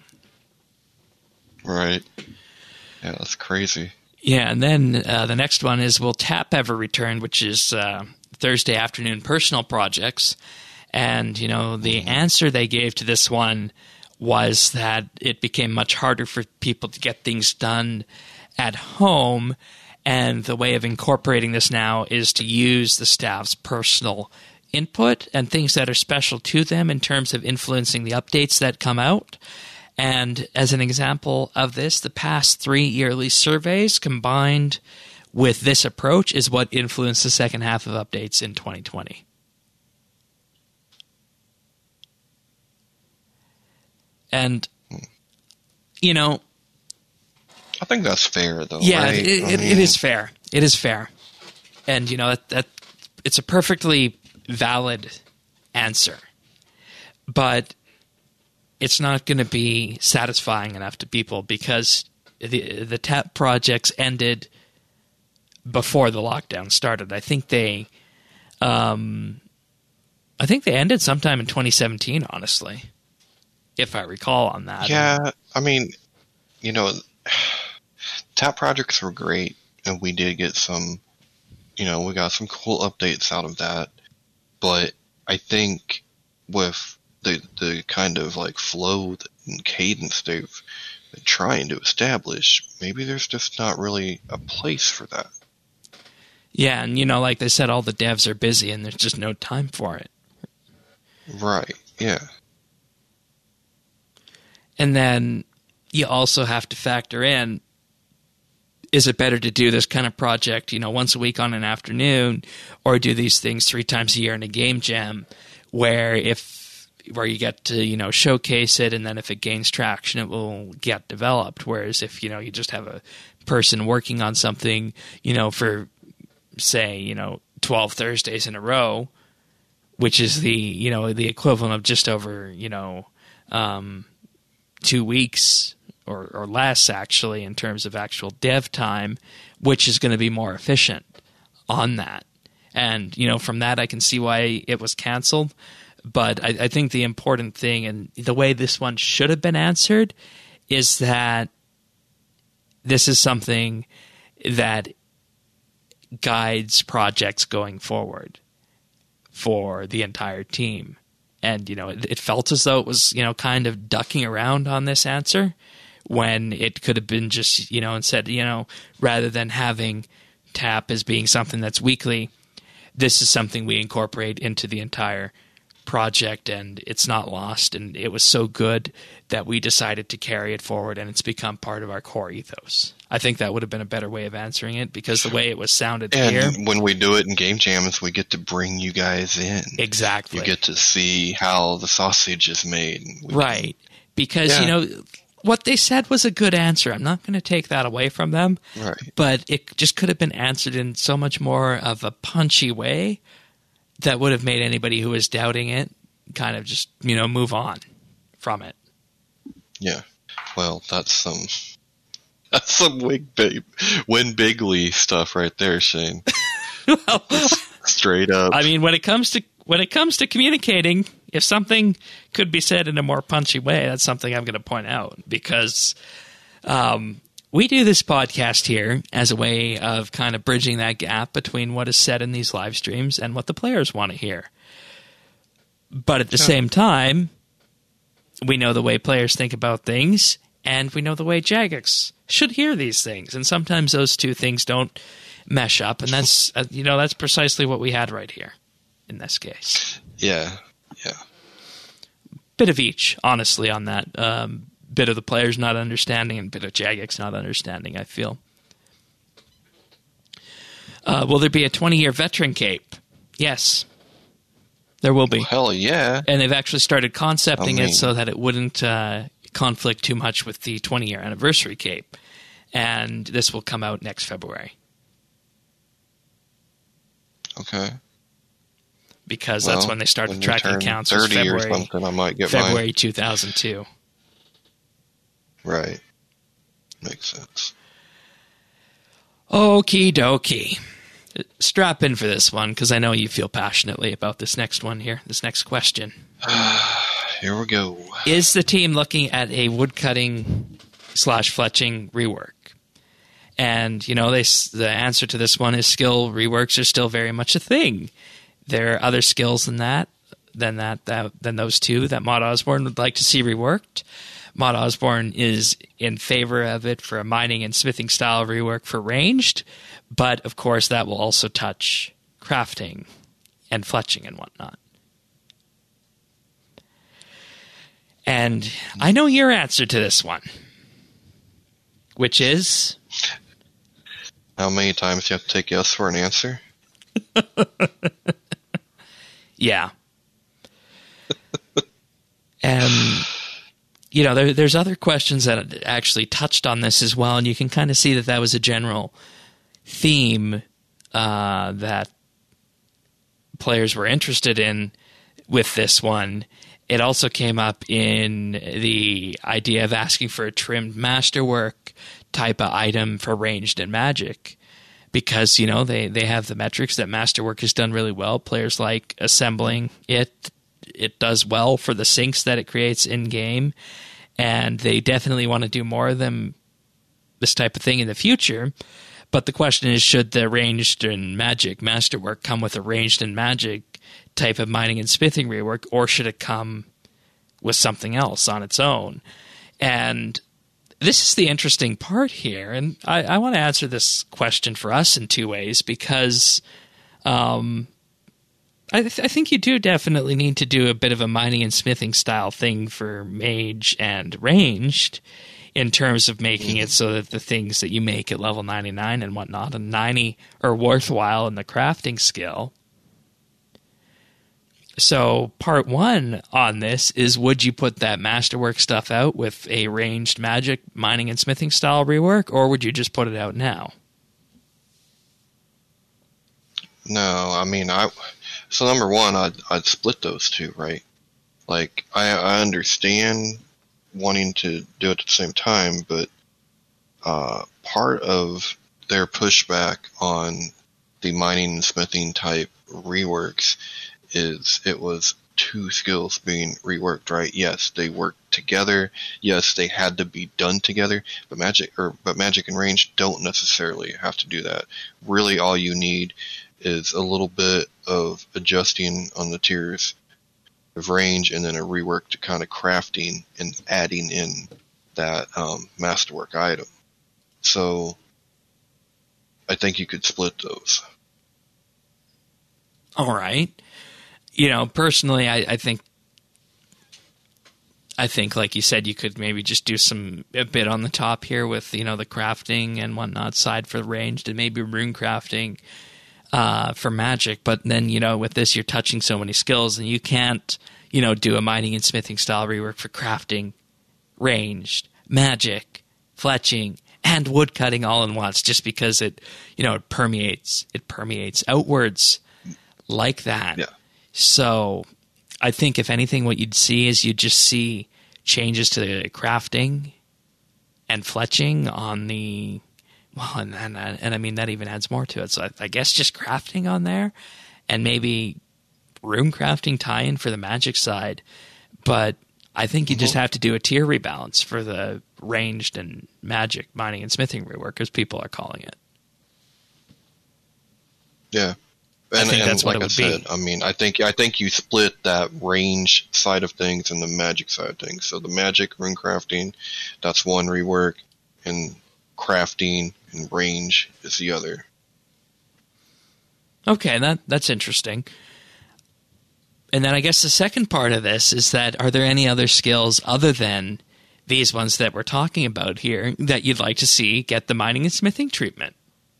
Right. Yeah, that's crazy. Yeah, and then the next one is, will TAP ever return, which is Thursday afternoon personal projects. And, the answer they gave to this one was that it became much harder for people to get things done at home. And the way of incorporating this now is to use the staff's personal input and things that are special to them in terms of influencing the updates that come out. And as an example of this, the past 3 yearly surveys combined with this approach is what influenced the second half of updates in 2020. And, I think that's fair, though. Yeah, right? it is fair. It is fair, and that it's a perfectly valid answer, but it's not going to be satisfying enough to people because the TAP projects ended before the lockdown started. I think they ended sometime in 2017. Honestly, if I recall on that. Yeah, I mean, TAP projects were great, and we did get some, we got some cool updates out of that. But I think with the kind of like flow and cadence they've trying to establish, maybe there's just not really a place for that. Yeah, and like they said, all the devs are busy and there's just no time for it. Right, yeah. And then you also have to factor in, is it better to do this kind of project, once a week on an afternoon, or do these things 3 times a year in a game jam where you get to, showcase it, and then if it gains traction, it will get developed. Whereas if, you just have a person working on something, for, say, 12 Thursdays in a row, which is the equivalent of just over, 2 weeks or less, actually, in terms of actual dev time, which is going to be more efficient on that. And, from that, I can see why it was canceled. But I think the important thing, and the way this one should have been answered, is that this is something that guides projects going forward for the entire team. And, it felt as though it was, kind of ducking around on this answer when it could have been just, and said, rather than having TAP as being something that's weekly, this is something we incorporate into the entire project, and it's not lost. And it was so good that we decided to carry it forward, and it's become part of our core ethos. I think that would have been a better way of answering it, because the way it was sounded here. And when we do it in game jams, we get to bring you guys in. Exactly. You get to see how the sausage is made. Right. Because, what they said was a good answer. I'm not going to take that away from them. Right. But it just could have been answered in so much more of a punchy way that would have made anybody who was doubting it kind of just, move on from it. Yeah. Well, that's some Win Bigly stuff right there, Shane. Well, straight up. I mean, when it comes to communicating, if something could be said in a more punchy way, that's something I'm going to point out, because we do this podcast here as a way of kind of bridging that gap between what is said in these live streams and what the players want to hear. But at the same time, we know the way players think about things, and we know the way Jagex should hear these things. And sometimes those two things don't mesh up, and that's that's precisely what we had right here in this case. Yeah. Bit of each, honestly, on that. Bit of the players not understanding and bit of Jagex not understanding, I feel. Will there be a 20-year veteran cape? Yes. There will be. Well, hell yeah. And they've actually started concepting it so that it wouldn't conflict too much with the 20-year anniversary cape. And this will come out next February. Okay. Because that's when they started tracking counts. 30 February, or something, I might get February mine. 2002. Right. Makes sense. Okie dokie. Strap in for this one, because I know you feel passionately about this next one here, this next question. Here we go. Is the team looking at a woodcutting/fletching rework? And, the answer to this one is skill reworks are still very much a thing. There are other skills than those two that Mod Osborne would like to see reworked. Mod Osborne is in favor of it for a mining and smithing style rework for ranged, but of course that will also touch crafting and fletching and whatnot. And I know your answer to this one, which is... How many times do you have to take yes for an answer? Yeah. And, there's other questions that actually touched on this as well, and you can kind of see that was a general theme that players were interested in with this one. It also came up in the idea of asking for a trimmed masterwork type of item for ranged and magic, because they have the metrics that masterwork has done really well. Players like assembling it does well for the syncs that it creates in game, and they definitely want to do more of them, this type of thing, in the future. But the question is, should the ranged and magic masterwork come with a ranged and magic type of mining and smithing rework, or should it come with something else on its own? And this is the interesting part here, and I want to answer this question for us in two ways, because I think you do definitely need to do a bit of a mining and smithing style thing for mage and ranged, in terms of making it so that the things that you make at level 99 and whatnot and 90 are worthwhile in the crafting skill. So part one on this is, would you put that masterwork stuff out with a ranged magic mining and smithing style rework, or would you just put it out now? No, I mean, so number one, I'd split those two, right? Like, I understand wanting to do it at the same time, but part of their pushback on the mining and smithing type reworks is it was two skills being reworked, right? Yes, they worked together. Yes, they had to be done together, but magic and range don't necessarily have to do that. Really, all you need is a little bit of adjusting on the tiers of range, and then a rework to kind of crafting and adding in that masterwork item. So I think you could split those. All right. You know, personally, I think, like you said, you could maybe just do a bit on the top here with, you know, the crafting and whatnot side for the ranged, and maybe rune crafting for magic. But then, you know, with this, you're touching so many skills, and you can't, you know, do a mining and smithing style rework for crafting, ranged, magic, fletching, and wood cutting all in once, just because it, you know, it permeates outwards like that. Yeah. So I think, if anything, what you'd see is you'd just see changes to the crafting and fletching on the, well, and I mean, that even adds more to it. So I guess just crafting on there, and maybe rune crafting tie-in for the magic side. But I think you just have to do a tier rebalance for the ranged and magic mining and smithing rework, as people are calling it. Yeah. I think that's what like it would I said, be. I mean, I think you split that range side of things and the magic side of things. So the magic rune crafting, that's one rework, and crafting and range is the other. Okay, that's interesting. And then I guess the second part of this is that, are there any other skills other than these ones that we're talking about here that you'd like to see get the mining and smithing treatment?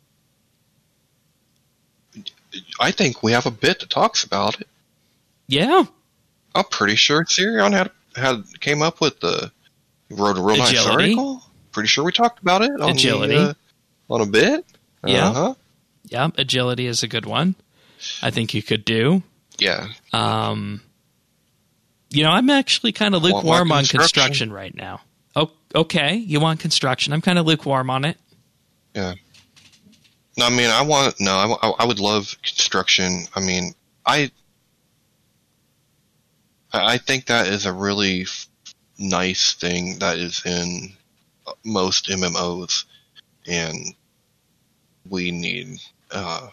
I think we have a bit that talks about it. Yeah. I'm pretty sure Sirion came up with wrote a real nice Agility. article. Pretty sure we talked about it on Agility. On a bit. Yeah. Uh-huh. Yeah, agility is a good one. I think you could do. Yeah. You know, I'm actually kind of lukewarm on construction. construction right now. Oh, okay. You want construction? I'm kind of lukewarm on it. Yeah. No, I mean, I would love construction. I mean, I think that is a really nice thing that is in most MMOs, and we need a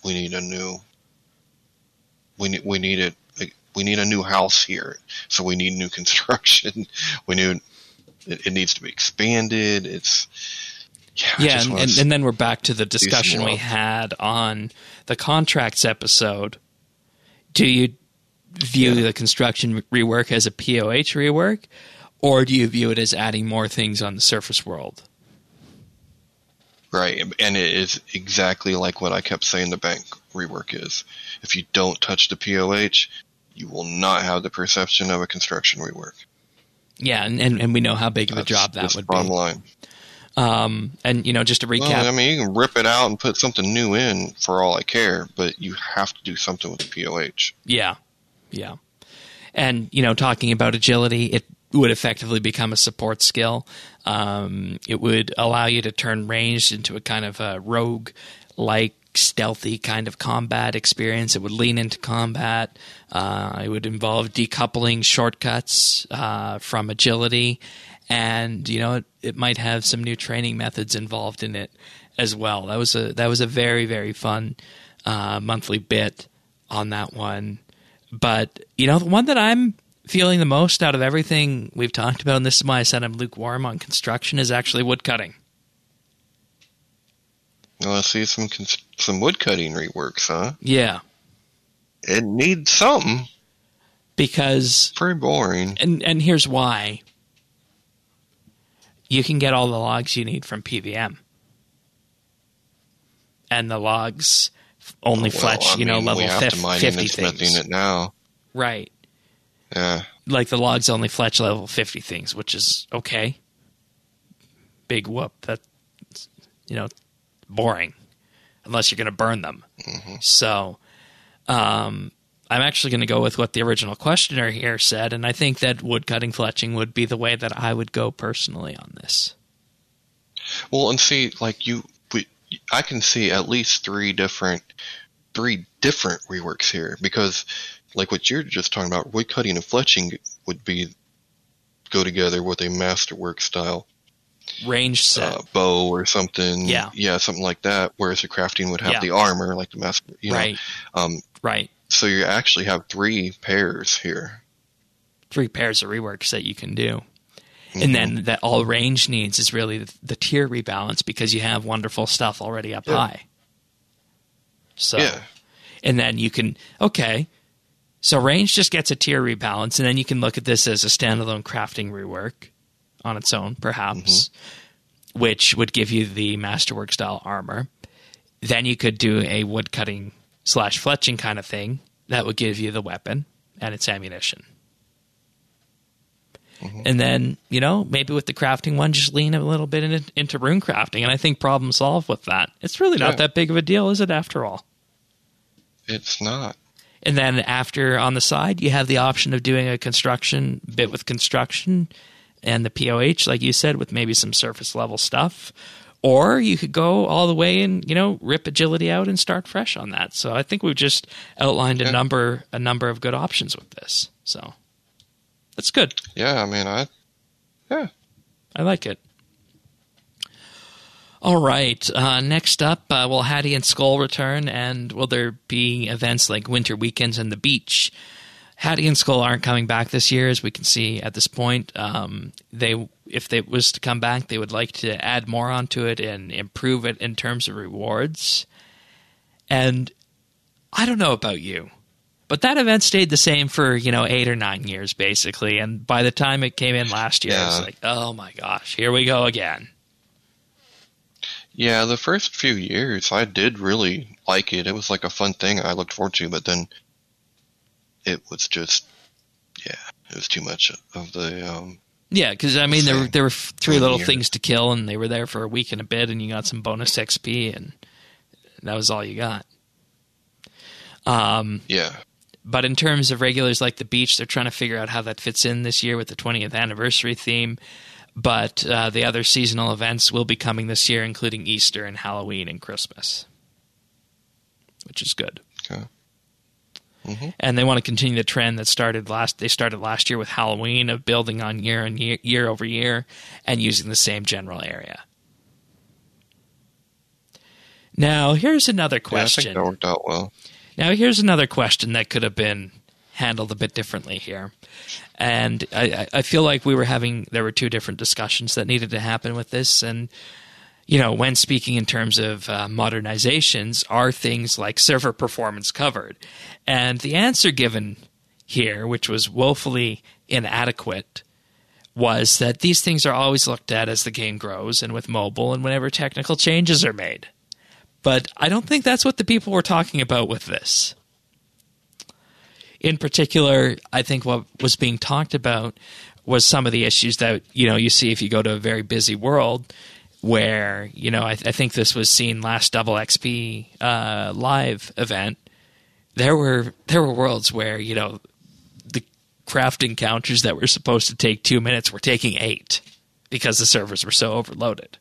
new house here, so we need new construction. It needs to be expanded. Yeah, and then we're back to the discussion we had on the contracts episode. Do you view the construction rework as a POH rework, or do you view it as adding more things on the surface world? Right, and it is exactly like what I kept saying the bank rework is. If you don't touch the POH, you will not have the perception of a construction rework. Yeah, and we know how big of a job that would be. Bottom line. And, you know, just to recap. Well, I mean, you can rip it out and put something new in for all I care, but you have to do something with the POH. Yeah. And, you know, talking about agility, it would effectively become a support skill. It would allow you to turn ranged into a kind of a rogue-like, stealthy kind of combat experience. It would lean into combat. It would involve decoupling shortcuts from agility. And, you know, it might have some new training methods involved in it as well. That was a very, very fun monthly bit on that one. But, you know, the one that I'm feeling the most out of everything we've talked about, and this is why I said I'm lukewarm on construction, is actually wood cutting. Well, I see some wood cutting reworks, huh? Yeah. It needs something. Because... pretty boring. And here's why. You can get all the logs you need from PVM. And the logs only fletch, level we have 50 to mine things. it now. Right. Yeah. Like the logs only fletch level 50 things, which is okay. Big whoop. That's, boring. Unless you're going to burn them. Mm-hmm. So, I'm actually going to go with what the original questioner here said, and I think that wood cutting fletching would be the way that I would go personally on this. Well, and see, I can see at least three different reworks here, because like what you're just talking about, wood cutting and fletching would go together with a masterwork style range set bow or something. Yeah, something like that. Whereas the crafting would have the armor, like the master. Right. Right. So you actually have 3 pairs here. 3 pairs of reworks that you can do. Mm-hmm. And then that all range needs is really the tier rebalance, because you have wonderful stuff already up high. So, and then you can, so range just gets a tier rebalance, and then you can look at this as a standalone crafting rework on its own, perhaps, which would give you the masterwork style armor. Then you could do a wood cutting / fletching kind of thing that would give you the weapon and its ammunition. And then, maybe with the crafting one, just lean a little bit into rune crafting, and I think problem solved with that. It's really not that big of a deal, is it, after all? It's not. And then after, on the side, you have the option of doing a construction bit with construction and the POH, like you said, with maybe some surface level stuff. Or you could go all the way and, rip agility out and start fresh on that. So I think we've just outlined a number of good options with this. So that's good. Yeah, I like it. All right. Next up, will Hattie and Skull return, and will there be events like winter weekends and the beach? Hattie and Skull aren't coming back this year, as we can see at this point. If they was to come back, they would like to add more onto it and improve it in terms of rewards. And I don't know about you, but that event stayed the same for 8 or 9 years basically. And by the time it came in last year, I was like, oh my gosh, here we go again. Yeah, the first few years I did really like it. It was like a fun thing I looked forward to, but then it was just, it was too much of the... yeah, because, there were 3 little things to kill, and they were there for a week and a bit, and you got some bonus XP, and that was all you got. But in terms of regulars like the beach, they're trying to figure out how that fits in this year with the 20th anniversary theme. But the other seasonal events will be coming this year, including Easter and Halloween and Christmas, which is good. Okay. Mm-hmm. And they want to continue the trend that started last year with Halloween, of building on year over year and using the same general area. Now, here's another question. Yeah, I think that worked out well. Now, here's another question that could have been handled a bit differently here. And I feel like there were 2 different discussions that needed to happen with this. And, when speaking in terms of modernizations, are things like server performance covered? And the answer given here, which was woefully inadequate, was that these things are always looked at as the game grows and with mobile and whenever technical changes are made. But I don't think that's what the people were talking about with this. In particular, I think what was being talked about was some of the issues that, you see if you go to a very busy world where, I think this was seen last Double XP live event. There were worlds where, the crafting counters that were supposed to take 2 minutes were taking 8 because the servers were so overloaded.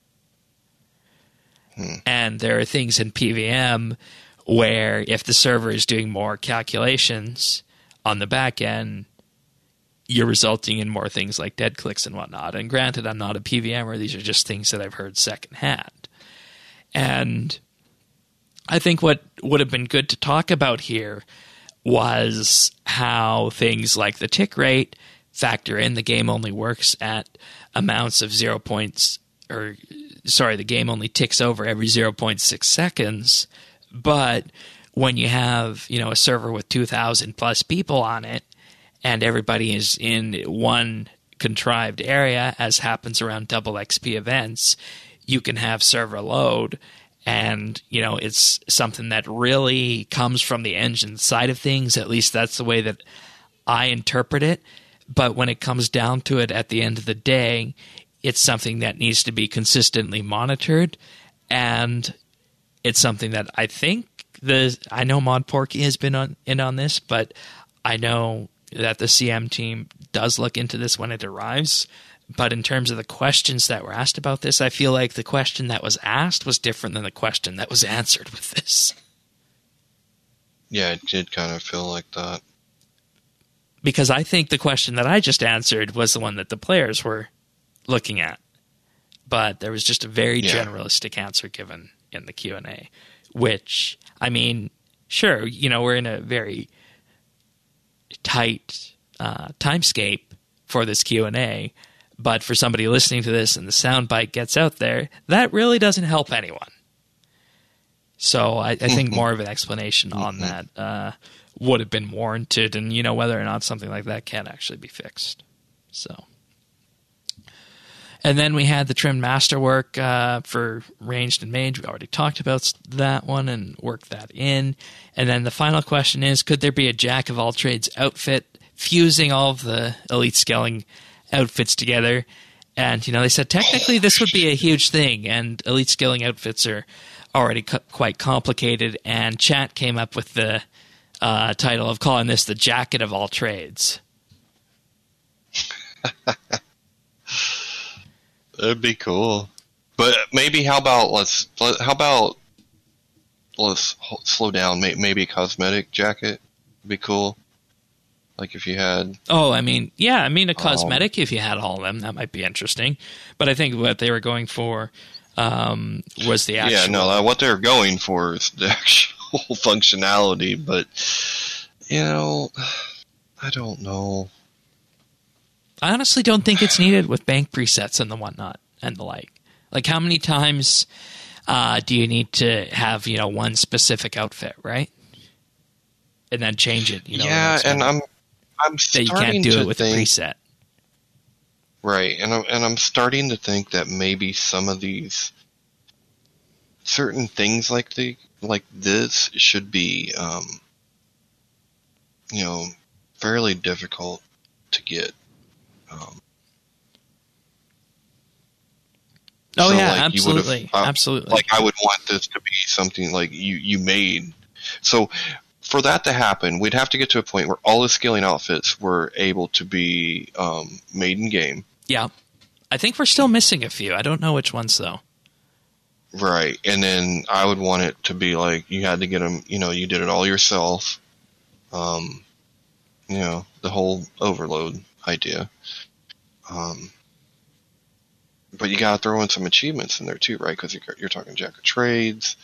And there are things in PVM where if the server is doing more calculations on the back end, you're resulting in more things like dead clicks and whatnot. And granted, I'm not a PVMer. These are just things that I've heard secondhand. And I think what would have been good to talk about here was how things like the tick rate factor in. The game only works at amounts of 0 points, or sorry, the game only ticks over every 0.6 seconds. But when you have, a server with 2,000 plus people on it, and everybody is in one contrived area, as happens around double XP events, you can have server load. And, it's something that really comes from the engine side of things. At least that's the way that I interpret it. But when it comes down to it at the end of the day, it's something that needs to be consistently monitored. And it's something that I think I know Mod Porky has been in on this, but I know that the CM team does look into this when it arrives. But in terms of the questions that were asked about this, I feel like the question that was asked was different than the question that was answered with this. Yeah, it did kind of feel like that. Because I think the question that I just answered was the one that the players were looking at. But there was just a very generalistic answer given in the Q&A, which, I mean, sure, we're in a very tight timescape for this Q&A, but for somebody listening to this and the soundbite gets out there, that really doesn't help anyone. So I think more of an explanation on that would have been warranted, and whether or not something like that can actually be fixed. So, and then we had the trimmed masterwork for ranged and mage. We already talked about that one and worked that in. And then the final question is, could there be a jack of all trades outfit fusing all of the elite scaling outfits together? And they said technically this would be a huge thing, and elite scaling outfits are already quite complicated, and chat came up with the title of calling this the jacket of all trades. That'd be cool. But maybe how about let's slow down. Maybe a cosmetic jacket would be cool. Like if you had... Oh, a cosmetic, if you had all of them, that might be interesting. But I think what they were going for was the actual... Yeah, no, what they're going for is the actual functionality, but, I don't know. I honestly don't think it's needed with bank presets and the whatnot and the like. Like, how many times do you need to have, one specific outfit, right? And then change it, Yeah, and I'm that you can't do it with a preset. Right, and I'm starting to think that maybe some of these certain things like this should be, fairly difficult to get. Absolutely, absolutely. Like I would want this to be something like you made. So for that to happen, we'd have to get to a point where all the scaling outfits were able to be made in game. Yeah. I think we're still missing a few. I don't know which ones, though. Right. And then I would want it to be like you had to get them, you did it all yourself. The whole overload idea. But you got to throw in some achievements in there, too, right? Because you're talking Jack of Trades.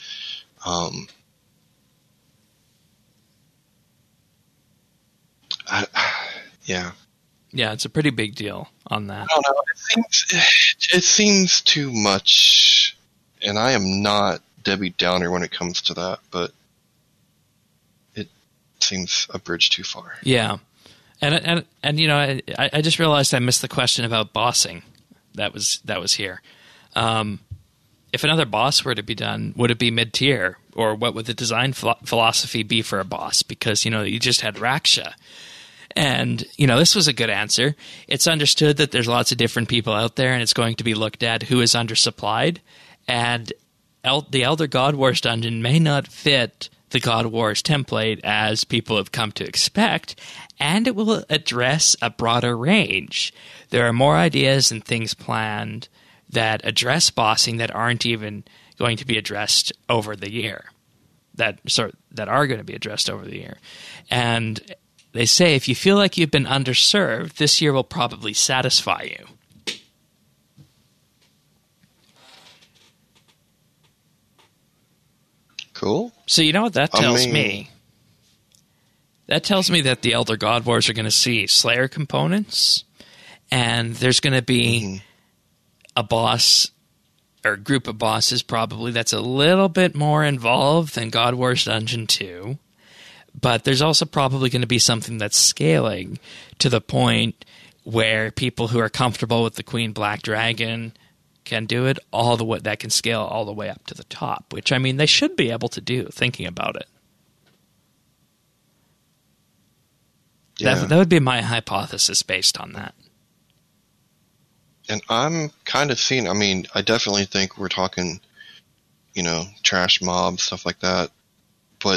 Yeah. Yeah, it's a pretty big deal on that. I don't know. It seems too much, and I am not Debbie Downer when it comes to that, but it seems a bridge too far. Yeah. And I just realized I missed the question about bossing that was here. If another boss were to be done, would it be mid-tier? Or what would the design philosophy be for a boss? Because, you just had Raksha. And, this was a good answer. It's understood that there's lots of different people out there, and it's going to be looked at who is undersupplied. And the Elder God Wars dungeon may not fit the God Wars template as people have come to expect, and it will address a broader range. There are more ideas and things planned that address bossing that aren't even going to be addressed over the year, that are going to be addressed over the year. And they say if you feel like you've been underserved, this year will probably satisfy you. Cool. So you know what that tells me? that tells me that the Elder God Wars are going to see Slayer components, and there's going to be a boss or group of bosses probably that's a little bit more involved than God Wars Dungeon 2. But there's also probably going to be something that's scaling to the point where people who are comfortable with the Queen Black Dragon can do it all the way. That can scale all the way up to the top, which, I mean, they should be able to do, thinking about it. Yeah. That would be my hypothesis based on that. And I'm kind of seeing, I mean, I definitely think we're talking, trash mob, stuff like that. But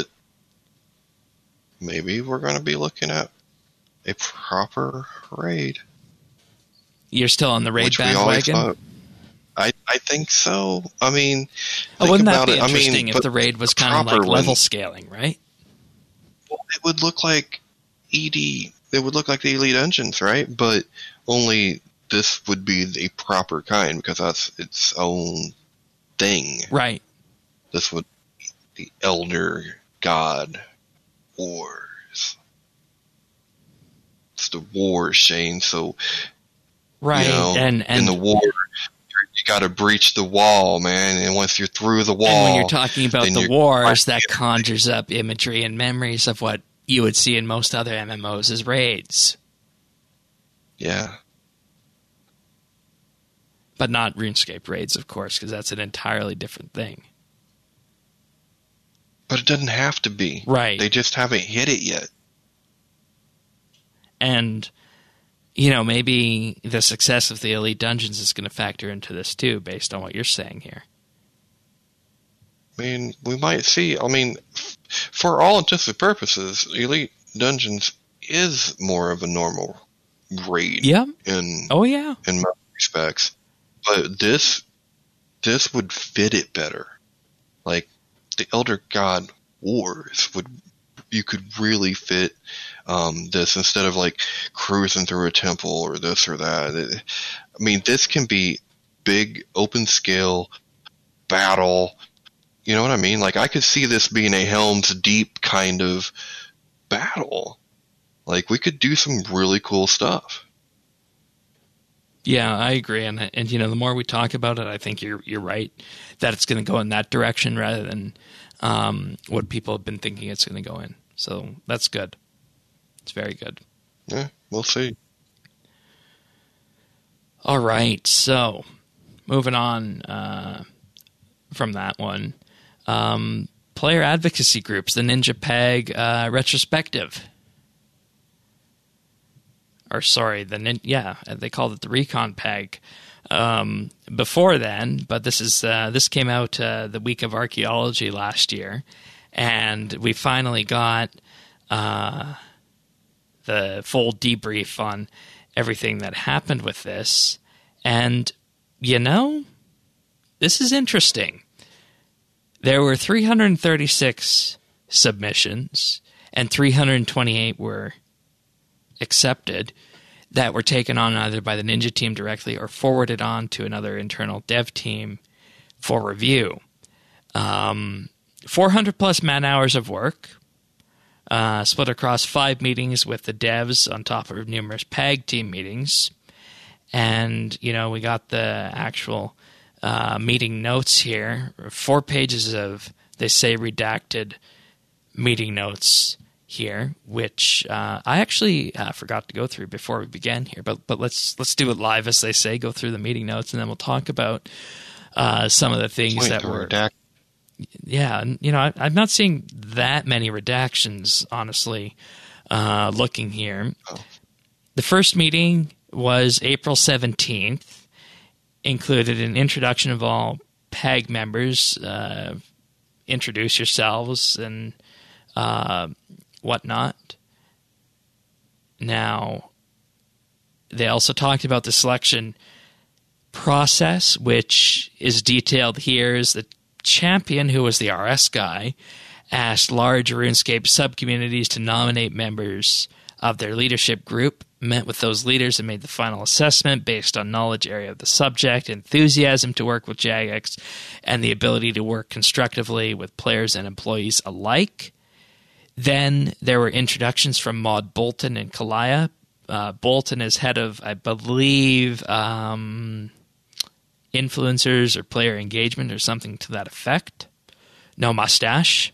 maybe we're going to be looking at a proper raid. You're still on the raid bandwagon? I think so. I mean, wouldn't that be interesting if the raid was kind of like level scaling, right? Well, it would look like ED. It would look like the Elite Engines, right? But only this would be the proper kind because that's its own thing. Right. This would be the Elder God Wars. It's the war, Shane. So, right, and in the war, you got to breach the wall, man. And once you're through the wall, and when you're talking about the wars, that conjures up imagery and memories of what you would see in most other MMOs as raids. Yeah. But not RuneScape raids, of course, because that's an entirely different thing. But it doesn't have to be. Right. They just haven't hit it yet. And, maybe the success of the Elite Dungeons is going to factor into this too, based on what you're saying here. I mean, we might see. I mean, for all intents and purposes, Elite Dungeons is more of a normal raid. Yeah. In most respects. But this would fit it better. Like, the Elder God Wars you could really fit this instead of like cruising through a temple or this or that. I mean, this can be big open scale battle. You know what I mean? Like, I could see this being a Helm's Deep kind of battle. Like, we could do some really cool stuff. Yeah, I agree, and the more we talk about it, I think you're right that it's going to go in that direction rather than what people have been thinking it's going to go in. So that's good. It's very good. Yeah, we'll see. All right, so moving on from that one, player advocacy groups, the Ninja Peg retrospective. Or sorry, they called it the Recon Peg before then, but this came out the week of archaeology last year, and we finally got the full debrief on everything that happened with this, and this is interesting. There were 336 submissions, and 328 were accepted that were taken on either by the Ninja team directly or forwarded on to another internal dev team for review. 400 plus man hours of work, split across 5 meetings with the devs on top of numerous PAG team meetings. And, we got the actual meeting notes here, 4 pages of, they say, redacted meeting notes here, which I actually forgot to go through before we began here, but let's do it live, as they say. Go through the meeting notes, and then we'll talk about some of the things that were. Yeah, I'm not seeing that many redactions, honestly. Looking here, the first meeting was April 17th, included an introduction of all PAG members, introduce yourselves, and whatnot. Now, they also talked about the selection process, which is detailed here. Is the champion, who was the RS guy, asked large RuneScape sub-communities to nominate members of their leadership group, met with those leaders and made the final assessment based on knowledge area of the subject, enthusiasm to work with Jagex, and the ability to work constructively with players and employees alike. Then there were introductions from Maud Bolton and Kalaya. Bolton is head of, I believe, influencers or player engagement or something to that effect. No mustache.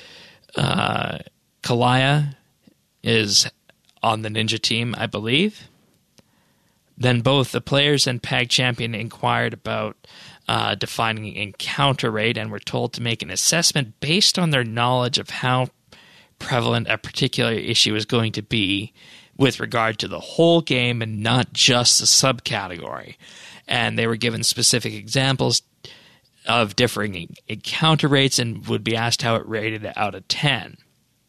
Kalaya is on the Ninja team, I believe. Then both the players and PAG champion inquired about defining encounter rate and were told to make an assessment based on their knowledge of how prevalent a particular issue is going to be with regard to the whole game and not just the subcategory. And they were given specific examples of differing encounter rates and would be asked how it rated out of 10.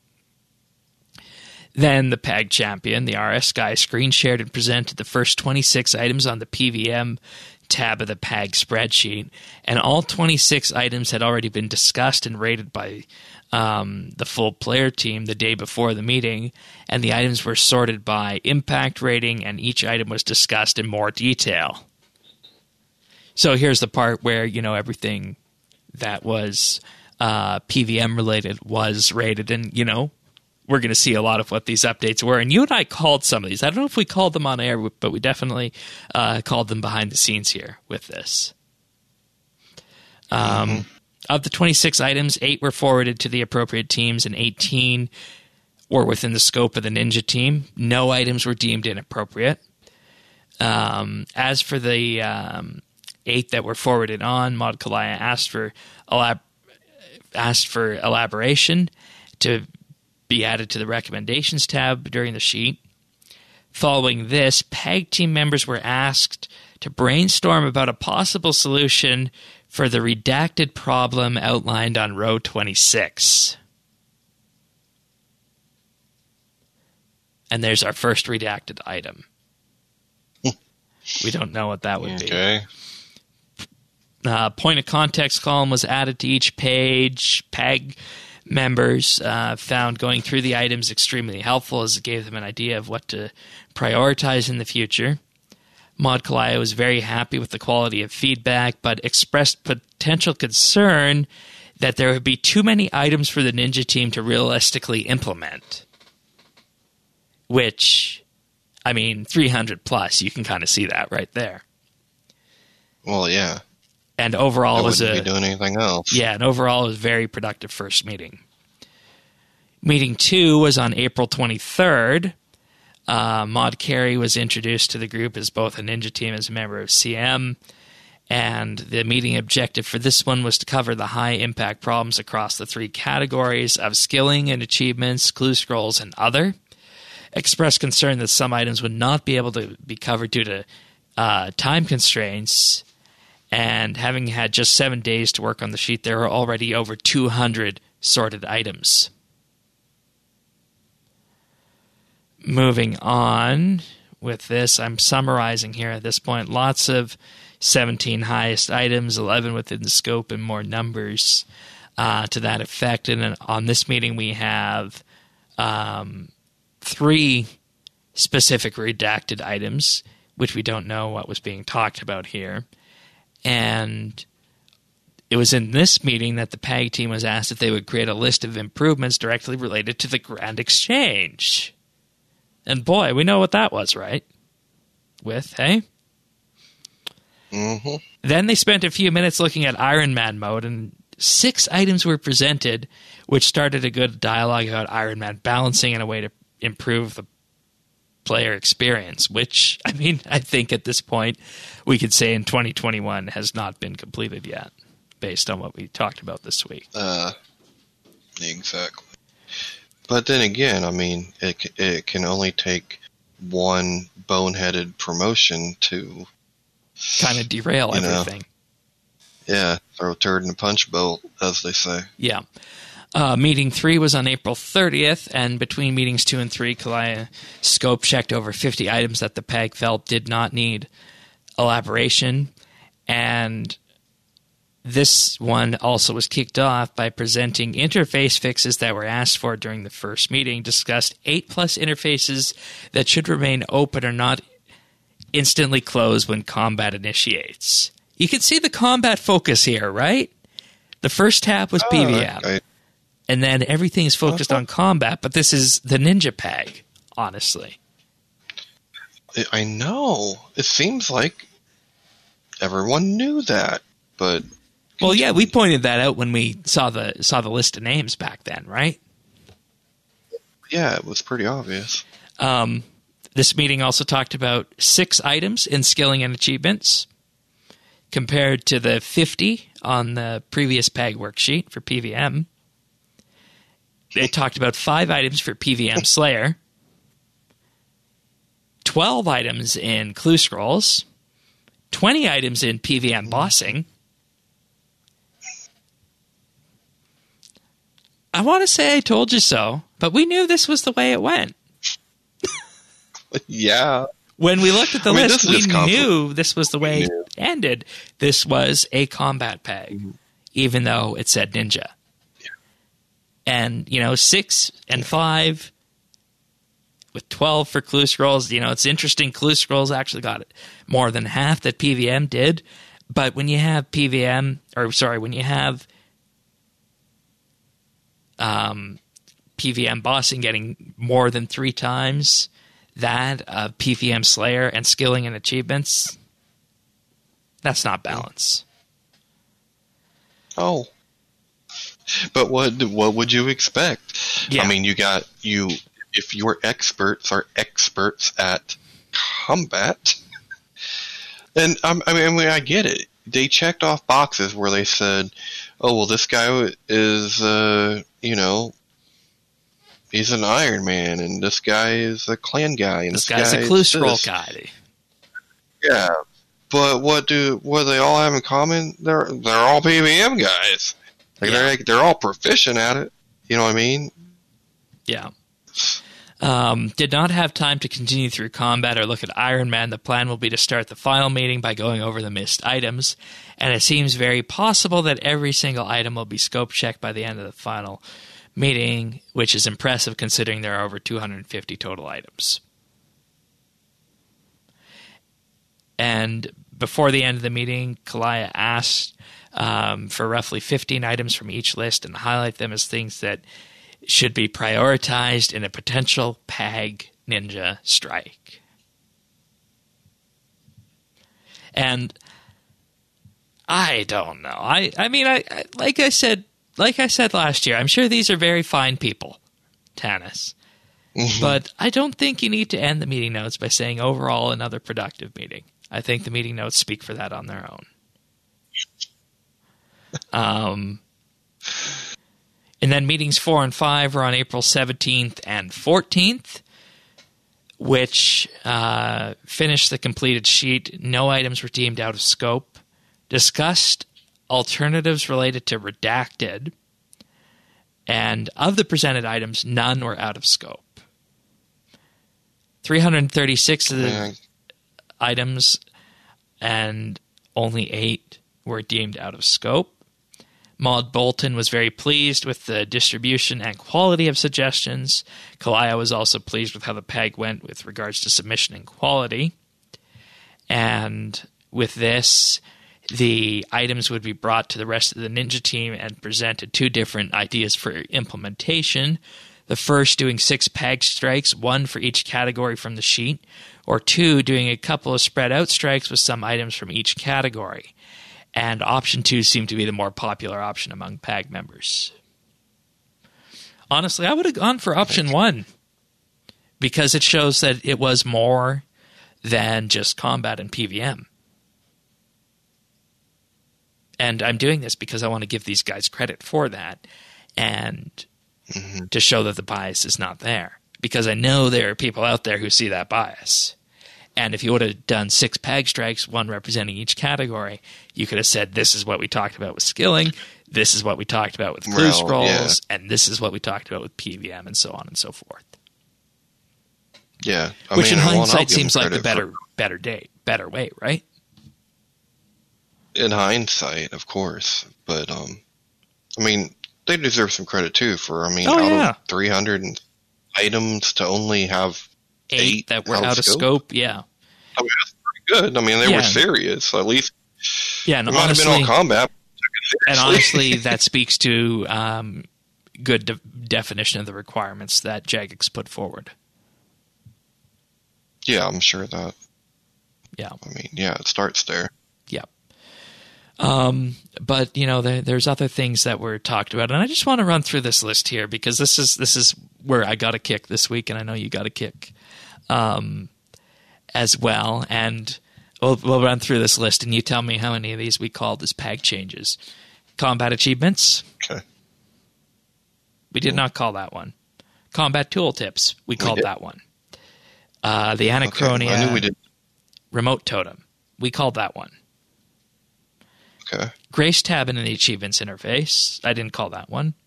Then the PAG champion, the RS guy, screen shared and presented the first 26 items on the PVM tab of the PAG spreadsheet, and all 26 items had already been discussed and rated by the full player team the day before the meeting, and the items were sorted by impact rating, and each item was discussed in more detail. So here's the part where, everything that was PVM related was rated, and, we're going to see a lot of what these updates were. And you and I called some of these. I don't know if we called them on air, but we definitely called them behind the scenes here with this. Of the 26 items, 8 were forwarded to the appropriate teams and 18 were within the scope of the Ninja team. No items were deemed inappropriate. As for the 8 that were forwarded on, Maud Kalaya asked for elaboration to be added to the recommendations tab during the sheet. Following this, PAG team members were asked to brainstorm about a possible solution for the redacted problem outlined on row 26. And there's our first redacted item. We don't know what that would be. Point of context column was added to each page. PAG members found going through the items extremely helpful as it gave them an idea of what to prioritize in the future. Maud Kalaya was very happy with the quality of feedback, but expressed potential concern that there would be too many items for the Ninja team to realistically implement. Which, 300 plus, you can kind of see that right there. Well, yeah. And overall, I wouldn't be doing anything else. Yeah, and overall, it was a very productive first meeting. Meeting 2 was on April 23rd. Maud Carey was introduced to the group as both a Ninja team as a member of CM. And the meeting objective for this one was to cover the high-impact problems across the 3 categories of skilling and achievements, clue scrolls, and other. Expressed concern that some items would not be able to be covered due to time constraints. And having had just 7 days to work on the sheet, there are already over 200 sorted items. Moving on with this, I'm summarizing here at this point. Lots of 17 highest items, 11 within the scope, and more numbers to that effect. And on this meeting, we have 3 specific redacted items, which we don't know what was being talked about here. And it was in this meeting that the PAG team was asked if they would create a list of improvements directly related to the Grand Exchange. And boy, we know what that was, right? Hey? Mm-hmm. Then they spent a few minutes looking at Iron Man mode, and 6 items were presented, which started a good dialogue about Iron Man balancing in a way to improve the player experience, which, I think at this point we could say in 2021 has not been completed yet, based on what we talked about this week. Exactly. But then again, it can only take one boneheaded promotion to kind of derail everything. Yeah, throw a turd in a punch bowl, as they say. Yeah. Meeting 3 was on April 30th, and between meetings 2 and 3, Kalaya scope checked over 50 items that the PAG felt did not need elaboration, and this one also was kicked off by presenting interface fixes that were asked for during the first meeting, discussed 8+ interfaces that should remain open or not instantly close when combat initiates. You can see the combat focus here, right? The first tab was PVM. Okay. And then everything's focused on combat, but this is the Ninja Pag, honestly. I know. It seems like everyone knew that, but well, yeah, we pointed that out when we saw the list of names back then, right? Yeah, it was pretty obvious. This meeting also talked about 6 items in skilling and achievements, compared to the 50 on the previous PAG worksheet for PVM. They talked about 5 items for PVM Slayer, 12 items in Clue Scrolls, 20 items in PVM Bossing. I want to say I told you so, but we knew this was the way it went. Yeah. When we looked at the list, we knew this was the way it ended. This was a combat PAG, even though it said ninja. Yeah. And, 6 and 5 with 12 for Clue Scrolls. It's interesting. Clue Scrolls actually got it more than half that PVM did. But when you have PVM Bossing getting more than 3 times that of PVM Slayer and skilling and achievements, that's not balance. Oh. But what would you expect? Yeah. I mean, if your experts are experts at combat, then I get it. They checked off boxes where they said, "Oh, well, this guy is, he's an Iron Man, and this guy is a clan guy, and this guy's guy a Clue Scroll guy." Yeah, but what do they all have in common? They're all PVM guys. They're all proficient at it. You know what I mean? Yeah. Did not have time to continue through combat or look at Iron Man. The plan will be to start the final meeting by going over the missed items, and it seems very possible that every single item will be scope checked by the end of the final meeting, which is impressive considering there are over 250 total items. And before the end of the meeting, Kalaya asked for roughly 15 items from each list and highlight them as things that should be prioritized in a potential PAG ninja strike. And I don't know. I mean, like I said last year, I'm sure these are very fine people, Tanis. Mm-hmm. But I don't think you need to end the meeting notes by saying overall another productive meeting. I think the meeting notes speak for that on their own. And then meetings 4 and 5 were on April 17th and 14th, which finished the completed sheet. No items were deemed out of scope. Discussed alternatives related to redacted. And of the presented items, none were out of scope. 336 of the items and only 8 were deemed out of scope. Maud Bolton was very pleased with the distribution and quality of suggestions. Kalaya was also pleased with how the PAG went with regards to submission and quality. And with this, the items would be brought to the rest of the ninja team and presented 2 different ideas for implementation. The first doing 6 PAG strikes, 1 for each category from the sheet, or 2 doing a couple of spread out strikes with some items from each category. And option 2 seemed to be the more popular option among PAG members. Honestly, I would have gone for option 1 because it shows that it was more than just combat and PVM. And I'm doing this because I want to give these guys credit for that and to show that the bias is not there. Because I know there are people out there who see that bias. And if you would have done 6 PAG strikes, 1 representing each category, you could have said, this is what we talked about with skilling, this is what we talked about with Clue Scrolls, and this is what we talked about with PVM, and so on and so forth. Yeah. Which in hindsight seems like the better way, right? In hindsight, of course. But, they deserve some credit, too, for, out of 300 items to only have 8 that were out of scope. Yeah. That's pretty good. They were serious, at least. Yeah, and it might have been all combat. And honestly, that speaks to good definition of the requirements that Jagex put forward. Yeah, I'm sure that. Yeah. I mean, yeah, it starts there. Yeah. But there's other things that were talked about, and I just want to run through this list here because this is where I got a kick this week, and I know you got a kick as well. And we'll run through this list, and you tell me how many of these we called as PAG changes. Combat achievements. Okay. We did not call that one. Combat tooltips. We called that one. The Anachronia. Okay. I knew we did. Remote totem. We called that one. Okay. Grace tab in the achievements interface. I didn't call that one.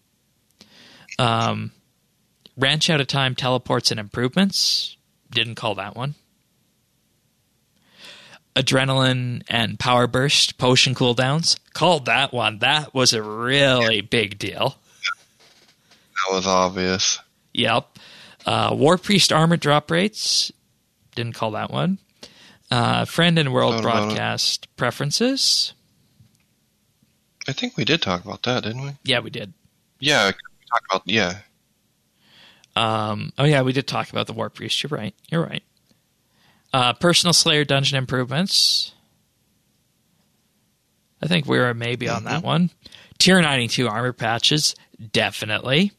Ranch out of time teleports and improvements. Didn't call that one. Adrenaline and power burst potion cooldowns. Called that one. That was a really big deal. That was obvious. Yep. War Priest armor drop rates. Didn't call that one. Friend and world broadcast preferences. I think we did talk about that, didn't we? Yeah, we did. Yeah, we talked about we did talk about the War Priest. You're right. Personal Slayer dungeon improvements. I think we were maybe on that one. Tier 92 armor patches. Definitely.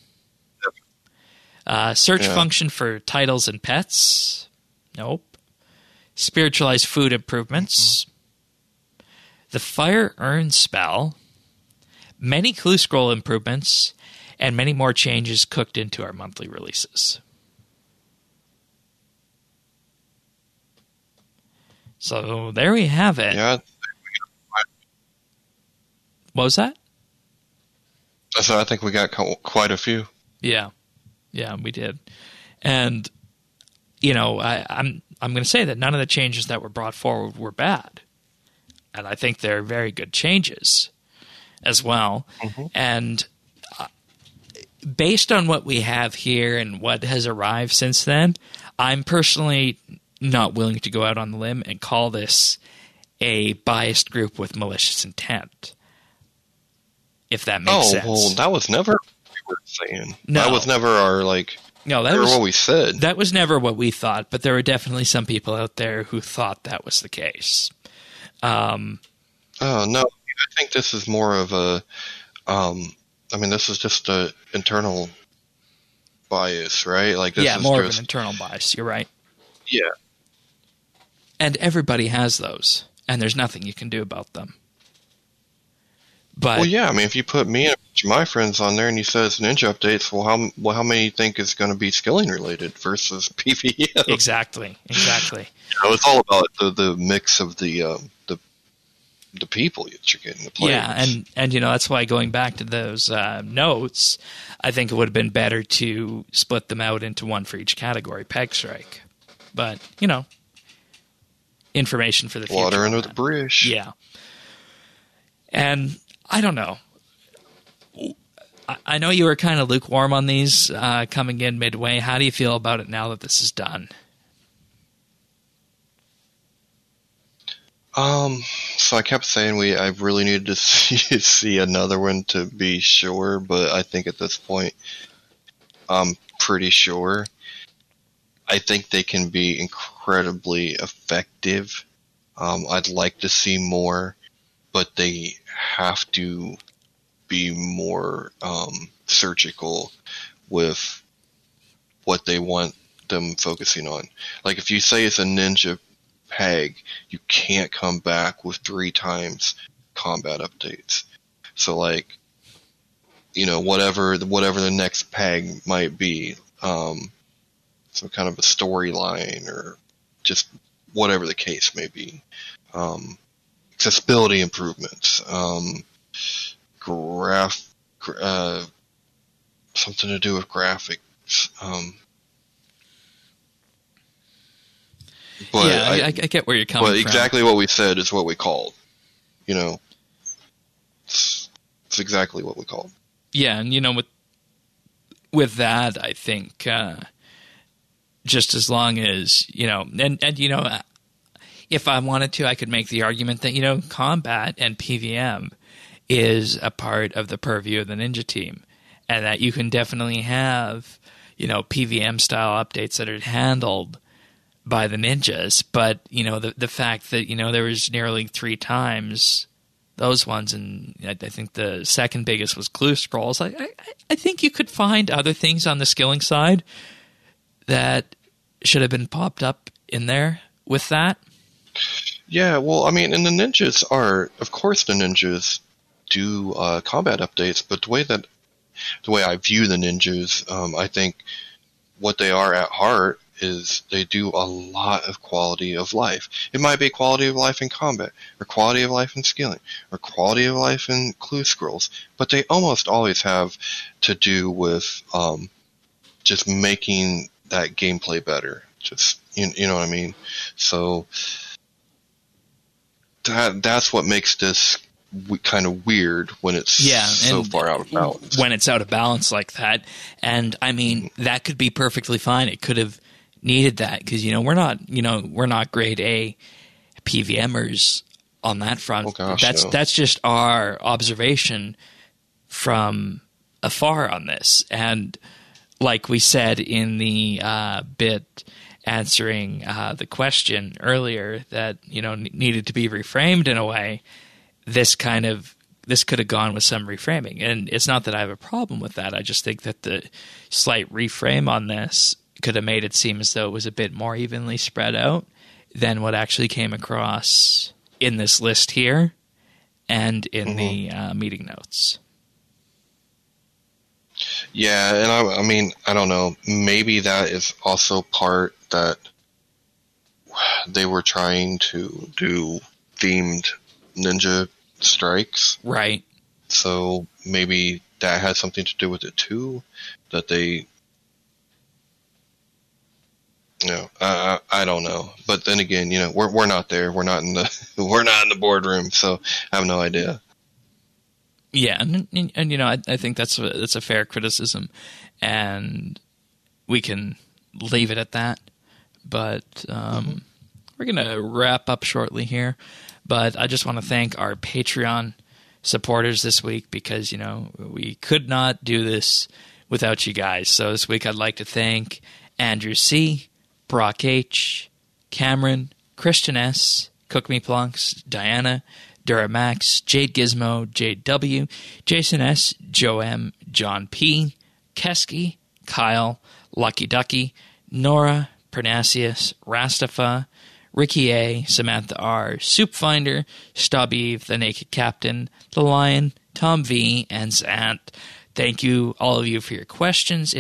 Search function for titles and pets. Nope. Spiritualized food improvements. The Fire Urn spell. Many clue scroll improvements. And many more changes cooked into our monthly releases. So there we have it. Yeah. What was that? So I think we got quite a few. Yeah, we did. And I'm going to say that none of the changes that were brought forward were bad, and I think they're very good changes as well. Mm-hmm. And based on what we have here and what has arrived since then, I'm personally not willing to go out on the limb and call this a biased group with malicious intent. If that makes sense. Oh, well, that was never what we were saying. No. That was never our, No, that was what we said. That was never what we thought, but there were definitely some people out there who thought that was the case. Oh, no. I think this is more of a... this is just an internal bias, right? More of an internal bias. You're right. Yeah. And everybody has those, and there's nothing you can do about them. But, well, yeah, if you put me and a bunch of my friends on there and you said it's ninja updates, how many you think is going to be skilling related versus PvE? Exactly. It's all about the mix of the people that you're getting to play. Yeah, and that's why going back to those notes, I think it would have been better to split them out into one for each category, Peg Strike. But, information for the future. Water under the bridge. Yeah. And I don't know. I know you were kind of lukewarm on these coming in midway. How do you feel about it now that this is done? So I kept saying I really needed to see another one to be sure, but I think at this point, I'm pretty sure. I think they can be incredibly effective. I'd like to see more, but they have to be more surgical with what they want them focusing on. If you say it's a ninja PAG, you can't come back with 3 times combat updates. So whatever the next PAG might be, some kind of a storyline or just whatever the case may be. Accessibility improvements, something to do with graphics. But yeah, I get where you're coming from. But exactly what we said is what we called. It's exactly what we called. Yeah, and with that, I think just as long as if I wanted to, I could make the argument that combat and PVM is a part of the purview of the ninja team, and that you can definitely have, PVM style updates that are handled by the ninjas. But, the fact that, there was nearly 3 times those ones, and I think the second biggest was Clue Scrolls. I think you could find other things on the skilling side that should have been popped up in there with that. Yeah, well, I mean, and the ninjas of course the ninjas do combat updates, but the way I view the ninjas, I think what they are at heart is they do a lot of quality of life. It might be quality of life in combat, or quality of life in skilling, or quality of life in Clue Scrolls, but they almost always have to do with just making that gameplay better. Just, you know what I mean? So that's what makes this kind of weird when it's so far out of balance. When it's out of balance like that. And I mean, that could be perfectly fine. It could have needed that because, we're not grade A PVMers on that front. Oh gosh, that's just our observation from afar on this. And like we said in the bit answering the question earlier that, needed to be reframed in a way, this could have gone with some reframing. And it's not that I have a problem with that. I just think that the slight reframe on this could have made it seem as though it was a bit more evenly spread out than what actually came across in this list here and in the meeting notes. Yeah, and I mean, I don't know. Maybe that is also part that they were trying to do themed ninja strikes. Right. So maybe that had something to do with it too, that they... I don't know. But then again, we're not there. We're not in the boardroom, so I have no idea. Yeah, and I think that's a fair criticism, and we can leave it at that. But we're going to wrap up shortly here. But I just want to thank our Patreon supporters this week because, we could not do this without you guys. So this week I'd like to thank Andrew C., Brock H., Cameron, Christian S., Cook Me Plunks, Diana, Duramax, Jade Gizmo, Jade W., Jason S., Joe M., John P., Kesky, Kyle, Lucky Ducky, Nora, Pernasius, Rastafa, Ricky A., Samantha R., Soup Finder, Stub Eve, The Naked Captain, The Lion, Tom V., and Sant. Thank you, all of you, for your questions.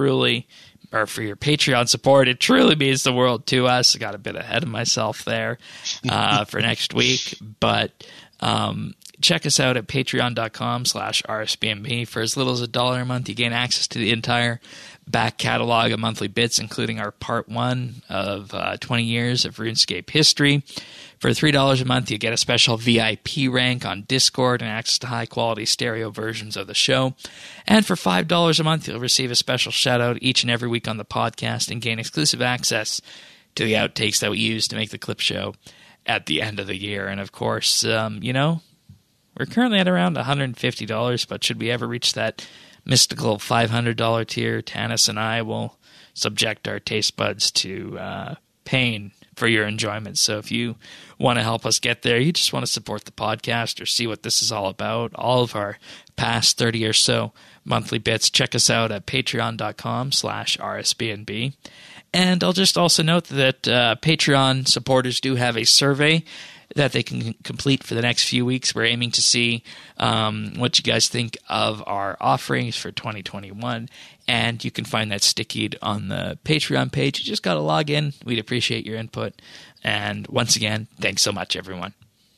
Or for your Patreon support. It truly means the world to us. I got a bit ahead of myself there for next week. But check us out at patreon.com/RSBNB. For as little as $1 a month, you gain access to the entire back catalog of monthly bits, including our part 1 of 20 years of RuneScape history. For $3 a month, you get a special VIP rank on Discord and access to high-quality stereo versions of the show. And for $5 a month, you'll receive a special shout-out each and every week on the podcast and gain exclusive access to the outtakes that we use to make the clip show at the end of the year. And, of course, we're currently at around $150, but should we ever reach that mystical $500 tier, Tanis and I will subject our taste buds to pain for your enjoyment. So if you want to help us get there, you just want to support the podcast or see what this is all about, all of our past 30 or so monthly bits, check us out at patreon.com/RSBNB. And I'll just also note that Patreon supporters do have a survey that they can complete for the next few weeks. We're aiming to see what you guys think of our offerings for 2021. And you can find that stickied on the Patreon page. You just got to log in. We'd appreciate your input. And once again, thanks so much, everyone.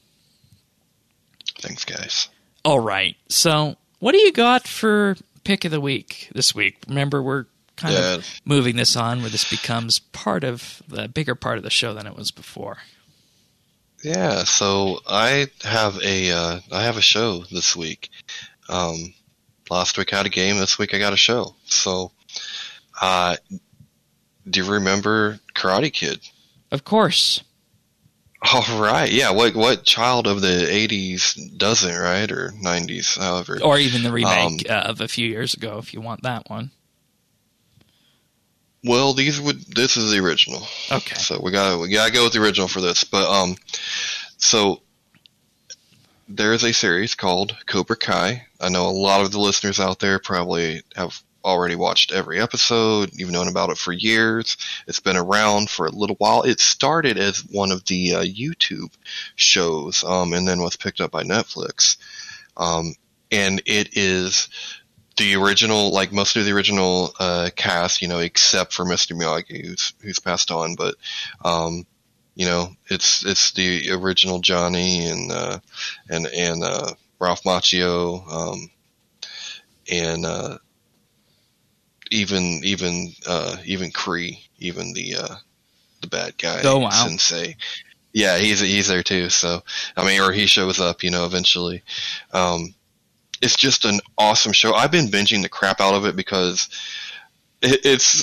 Thanks, guys. All right. So what do you got for pick of the week this week? Remember, we're kind of moving this on where this becomes part of the bigger part of the show than it was before. Yeah, so I have a show this week. Last week I had a game, this week I got a show. So, do you remember Karate Kid? Of course. All right. Yeah. What child of the 80s doesn't, right? Or 90s, however. Or even the remake of a few years ago, if you want that one. Well, this is the original. Okay. So we gotta go with the original for this. But so there is a series called Cobra Kai. I know a lot of the listeners out there probably have already watched every episode. You've known about it for years. It's been around for a little while. It started as one of the YouTube shows, and then was picked up by Netflix. And it is the original, like most of the original cast, except for Mr. Miyagi, who's passed on. But it's the original Johnny and Ralph Macchio, and even Kree, even the bad guy, Oh, wow. Sensei. Yeah, he's there too. So or he shows up, eventually. It's just an awesome show. I've been binging the crap out of it because it's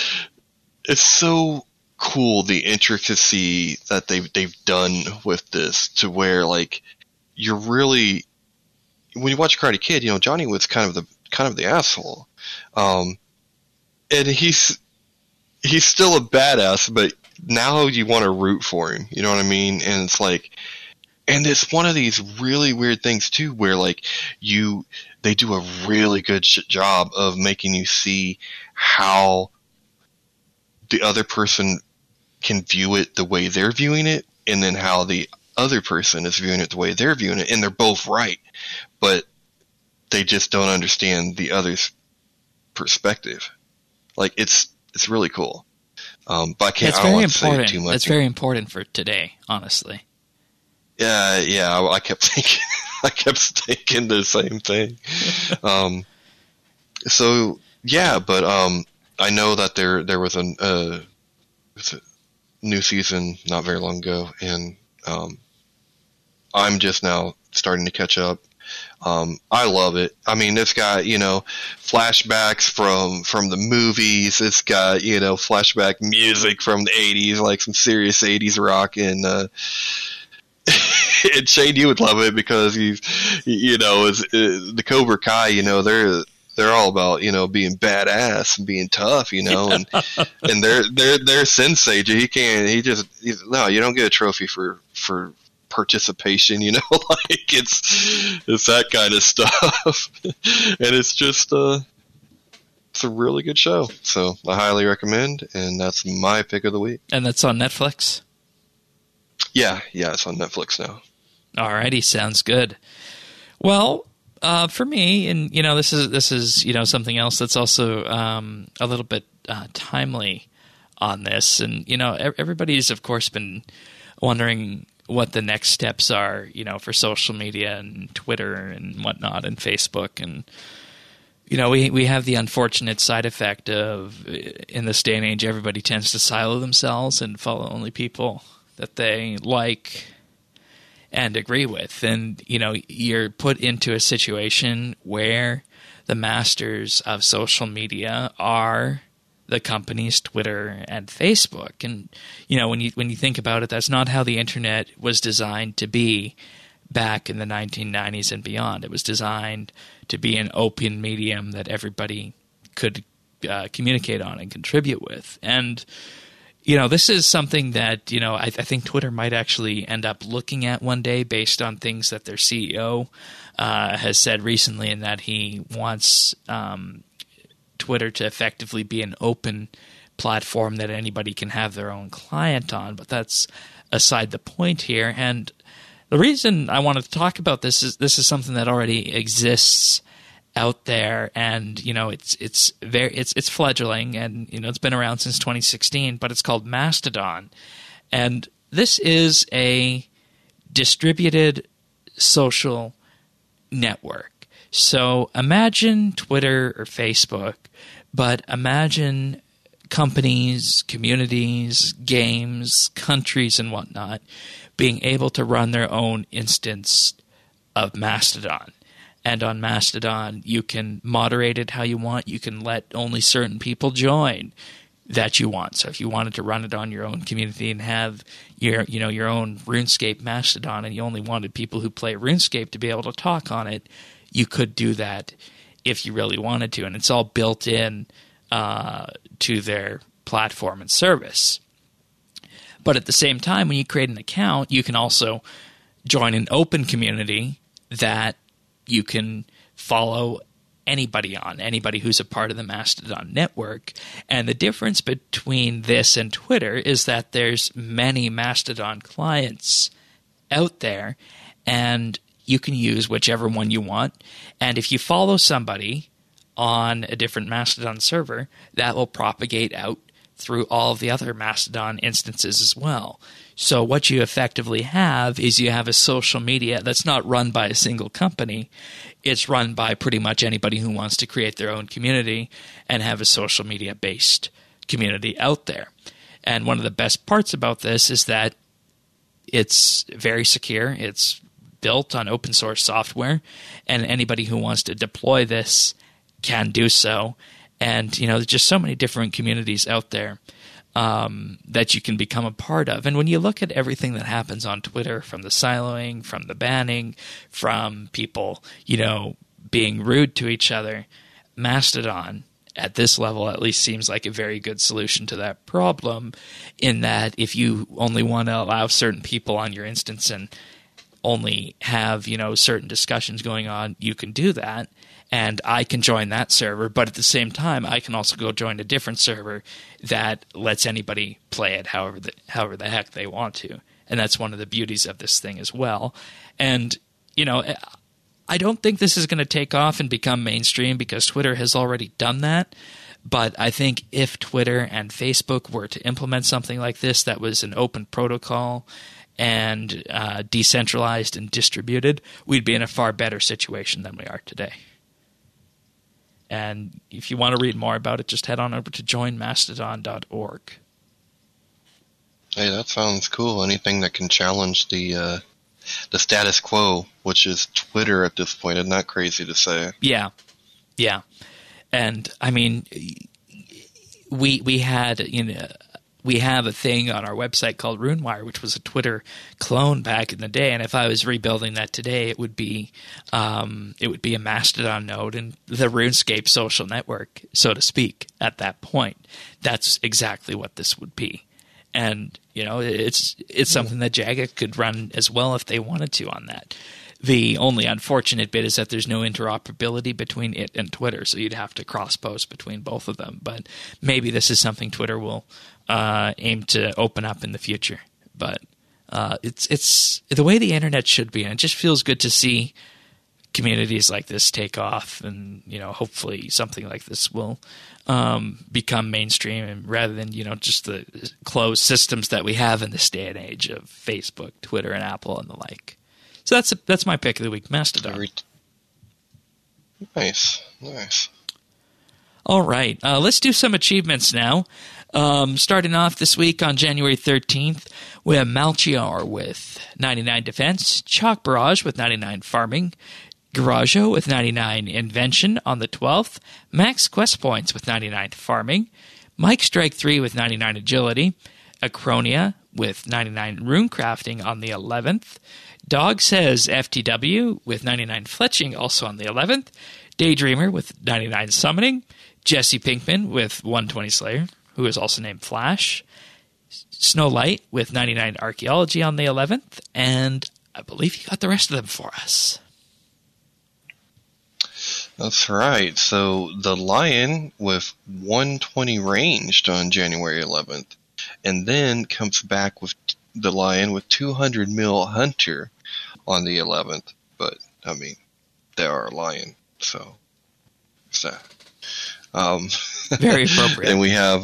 so cool, the intricacy that they've done with this, to where like you're really, when you watch Karate Kid, Johnny was kind of the asshole, and he's still a badass, but now you want to root for him. You know what I mean? And it's like, and it's one of these really weird things too, where like they do a really good job of making you see how the other person can view it the way they're viewing it, and then how the other person is viewing it the way they're viewing it, and they're both right, but they just don't understand the other's perspective. Like it's really cool. But I don't want to say too much. It's very important for today, honestly. Yeah. I kept thinking the same thing. So yeah, but I know that there was a new season not very long ago, and I'm just now starting to catch up. I love it. I mean, it's got, flashbacks from the movies. It's got, flashback music from the 80s, like some serious 80s rock. And, and Shane, you would love it because he's, the Cobra Kai, they're all about, being badass and being tough, and their sensei, no, you don't get a trophy for participation, like it's that kind of stuff. And it's just it's a really good show, so I highly recommend, and that's my pick of the week. And that's on Netflix? Yeah, it's on Netflix now. Alrighty, sounds good. Well, for me, and this is something else that's also a little bit timely on this, and everybody's of course been wondering what the next steps are, for social media and Twitter and whatnot and Facebook. And, we have the unfortunate side effect of, in this day and age, everybody tends to silo themselves and follow only people that they like and agree with. And, you're put into a situation where the masters of social media are the companies Twitter and Facebook. And when you think about it, that's not how the internet was designed to be back in the 1990s and beyond. It was designed to be an open medium that everybody could communicate on and contribute with. And this is something that I think Twitter might actually end up looking at one day, based on things that their CEO has said recently, and that he wants Twitter to effectively be an open platform that anybody can have their own client on. But that's aside the point here. And the reason I wanted to talk about this is something that already exists out there, and it's fledgling, and it's been around since 2016, but it's called Mastodon. And this is a distributed social network. So imagine Twitter or Facebook, but imagine companies, communities, games, countries, and whatnot being able to run their own instance of Mastodon. And on Mastodon, you can moderate it how you want. You can let only certain people join. that you want. So if you wanted to run it on your own community and have your own RuneScape Mastodon, and you only wanted people who play RuneScape to be able to talk on it, you could do that if you really wanted to. And it's all built in to their platform and service. But at the same time, when you create an account, you can also join an open community that you can follow anybody who's a part of the Mastodon network. And the difference between this and Twitter is that there's many Mastodon clients out there, and you can use whichever one you want. And if you follow somebody on a different Mastodon server, that will propagate out through all of the other Mastodon instances as well. So what you effectively have is you have a social media that's not run by a single company. It's run by pretty much anybody who wants to create their own community and have a social media-based community out there. And one of the best parts about this is that it's very secure. It's built on open source software, and anybody who wants to deploy this can do so. And, there's just so many different communities out there that you can become a part of. And when you look at everything that happens on Twitter, from the siloing, from the banning, from people, being rude to each other, Mastodon at this level at least seems like a very good solution to that problem, in that if you only want to allow certain people on your instance and only have, certain discussions going on, you can do that. And I can join that server, but at the same time, I can also go join a different server that lets anybody play it however the heck they want to. And that's one of the beauties of this thing as well. And, I don't think this is going to take off and become mainstream, because Twitter has already done that. But I think if Twitter and Facebook were to implement something like this that was an open protocol and decentralized and distributed, we'd be in a far better situation than we are today. And if you want to read more about it, just head on over to joinmastodon.org. Hey, that sounds cool. Anything that can challenge the status quo, which is Twitter at this point. Isn't that crazy to say? Yeah. And I mean, we had we have a thing on our website called RuneWire, which was a Twitter clone back in the day. And if I was rebuilding that today, it would be a Mastodon node and the RuneScape social network, so to speak. At that point, that's exactly what this would be. And it's something that Jagex could run as well if they wanted to on that. The only unfortunate bit is that there's no interoperability between it and Twitter, so you'd have to cross-post between both of them. But maybe this is something Twitter will aim to open up in the future. But it's the way the internet should be, and it just feels good to see communities like this take off, and hopefully something like this will become mainstream, and rather than just the closed systems that we have in this day and age of Facebook, Twitter, and Apple and the like. So that's my pick of the week, Mastodon. Nice. All right, let's do some achievements now. Starting off this week on January 13th, we have Malchior with 99 defense, Chalk Barrage with 99 farming, Garajo with 99 invention on the 12th, Max Quest Points with 99 farming, Mike Strike 3 with 99 agility, Acronia with 99 rune crafting on the 11th, Dog Says FTW with 99 fletching also on the 11th, Daydreamer with 99 summoning, Jesse Pinkman with 120 Slayer, who is also named Flash, Snowlight with 99 archaeology on the 11th, and I believe you got the rest of them for us. That's right. So the Lion with 120 ranged on January 11th, and then comes back with the Lion with 200 mil Hunter on the 11th. But I mean, they are a lion, so it's that. Very appropriate. And we have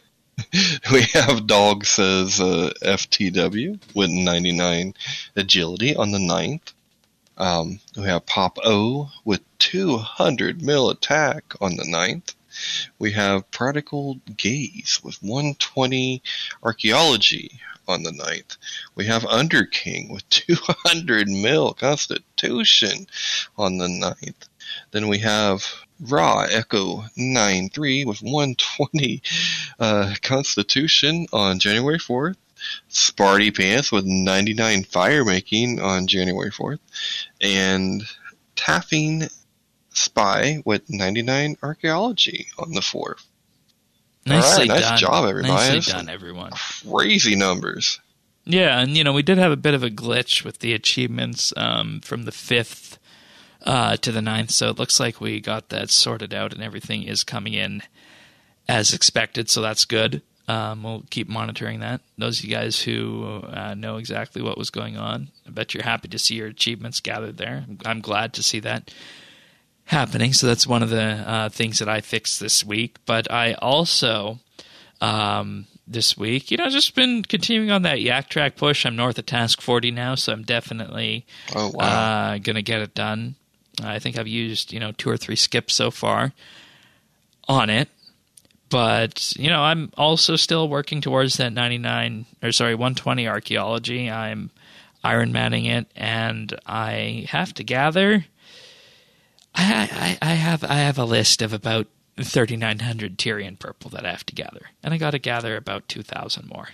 Dog Says FTW with 99 agility on the 9th. We have Pop O with 200 mil attack on the 9th. we have Prodigal Gaze with 120 Archaeology on the 9th. We have Underking with 200 mil Constitution on the 9th. Then we have Raw Echo 9-3 with 120 Constitution on January 4th. Sparty Pants with 99 Firemaking on January 4th. And Taffing Spy with 99 Archaeology on the 4th. Nicely done. Nice job, everybody. Nicely done, everyone. Crazy numbers. Yeah, and we did have a bit of a glitch with the achievements from the 5th to the 9th, so it looks like we got that sorted out and everything is coming in as expected, so that's good. We'll keep monitoring that. Those of you guys who know exactly what was going on, I bet you're happy to see your achievements gathered there. I'm glad to see that happening, so that's one of the things that I fixed this week. But I also, this week, just been continuing on that Yak Track push. I'm north of Task 40 now, so I'm definitely going to get it done. I think I've used, 2 or 3 skips so far on it. But, I'm also still working towards that 120 Archaeology. I'm Ironmanning it, and I have to gather. I have a list of about 3,900 Tyrian purple that I have to gather, and I got to gather about 2,000 more.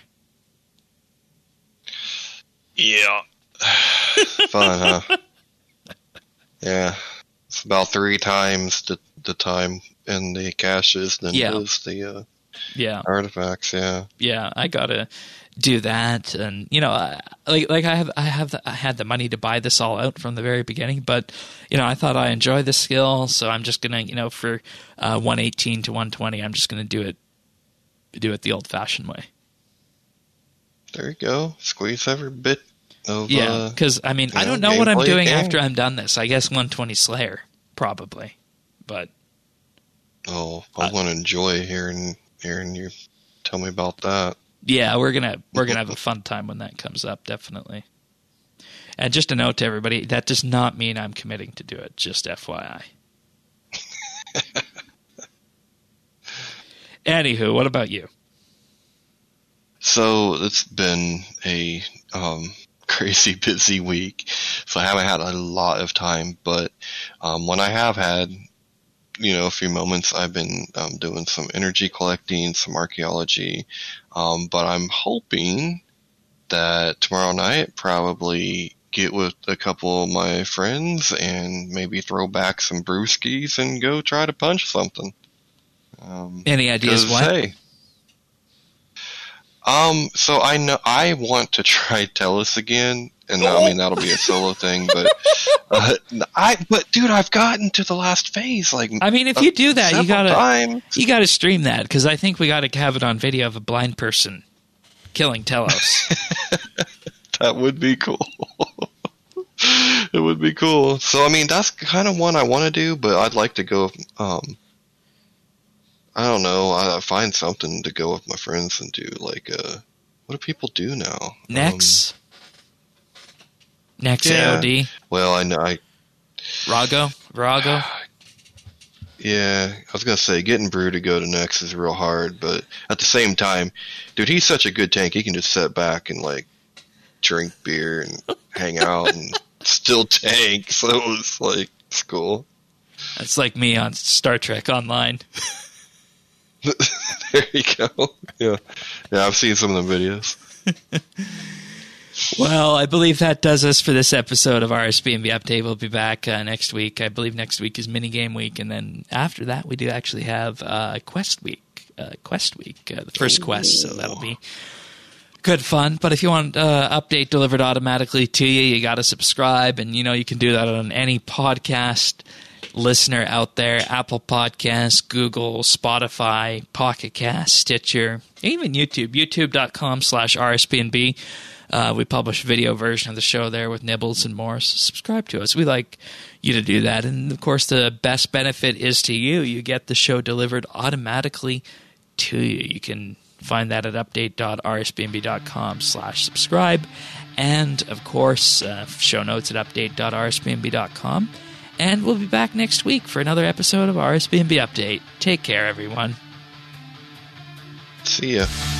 Yeah, fun, huh? Yeah, it's about 3 times the time in the caches than is the artifacts. Yeah, I gotta do that, and I had the money to buy this all out from the very beginning, but I thought I enjoy the skill, so I'm just gonna for 118 to 120, I'm just gonna do it the old-fashioned way. There you go. Squeeze every bit of because I don't know what I'm doing after I'm done this. I guess 120 Slayer probably, but I want to enjoy hearing you tell me about that. Yeah, we're gonna have a fun time when that comes up, definitely. And just a note to everybody, that does not mean I'm committing to do it, just FYI. Anywho, what about you? So it's been a crazy busy week, so I haven't had a lot of time, but when I have had a few moments, I've been doing some energy collecting, some archaeology, but I'm hoping that tomorrow night probably get with a couple of my friends and maybe throw back some brewskis and go try to punch something. Any ideas why? Hey, so I know I want to try Tellus again, and that'll be a solo thing, but dude, I've gotten to the last phase. If you do that, you gotta stream that, because I think we gotta have it on video of a blind person killing Telos. That would be cool. It would be cool. So that's kind of one I want to do, but I'd like to go. I don't know. I find something to go with my friends and do what do people do now? Nex AOD. Well, I know. Virago. Yeah, I was gonna say getting Brew to go to Nex is real hard, but at the same time, dude, he's such a good tank. He can just sit back and drink beer and hang out and still tank. So it's cool. That's like me on Star Trek Online. There you go. Yeah, I've seen some of the videos. Well, I believe that does us for this episode of RSBNB Update. We'll be back next week. I believe next week is minigame week, and then after that, we do actually have quest week. The first quest, so that'll be good fun. But if you want update delivered automatically to you, you got to subscribe, and you can do that on any podcast listener out there: Apple Podcasts, Google, Spotify, Pocket Cast, Stitcher, even YouTube. YouTube.com/RSBNB. We publish a video version of the show there with nibbles and more. So subscribe to us. We like you to do that. And, of course, the best benefit is to you. You get the show delivered automatically to you. You can find that at update.rsbnb.com/subscribe. And, of course, show notes at update.rsbnb.com. And we'll be back next week for another episode of RSBNB Update. Take care, everyone. See ya.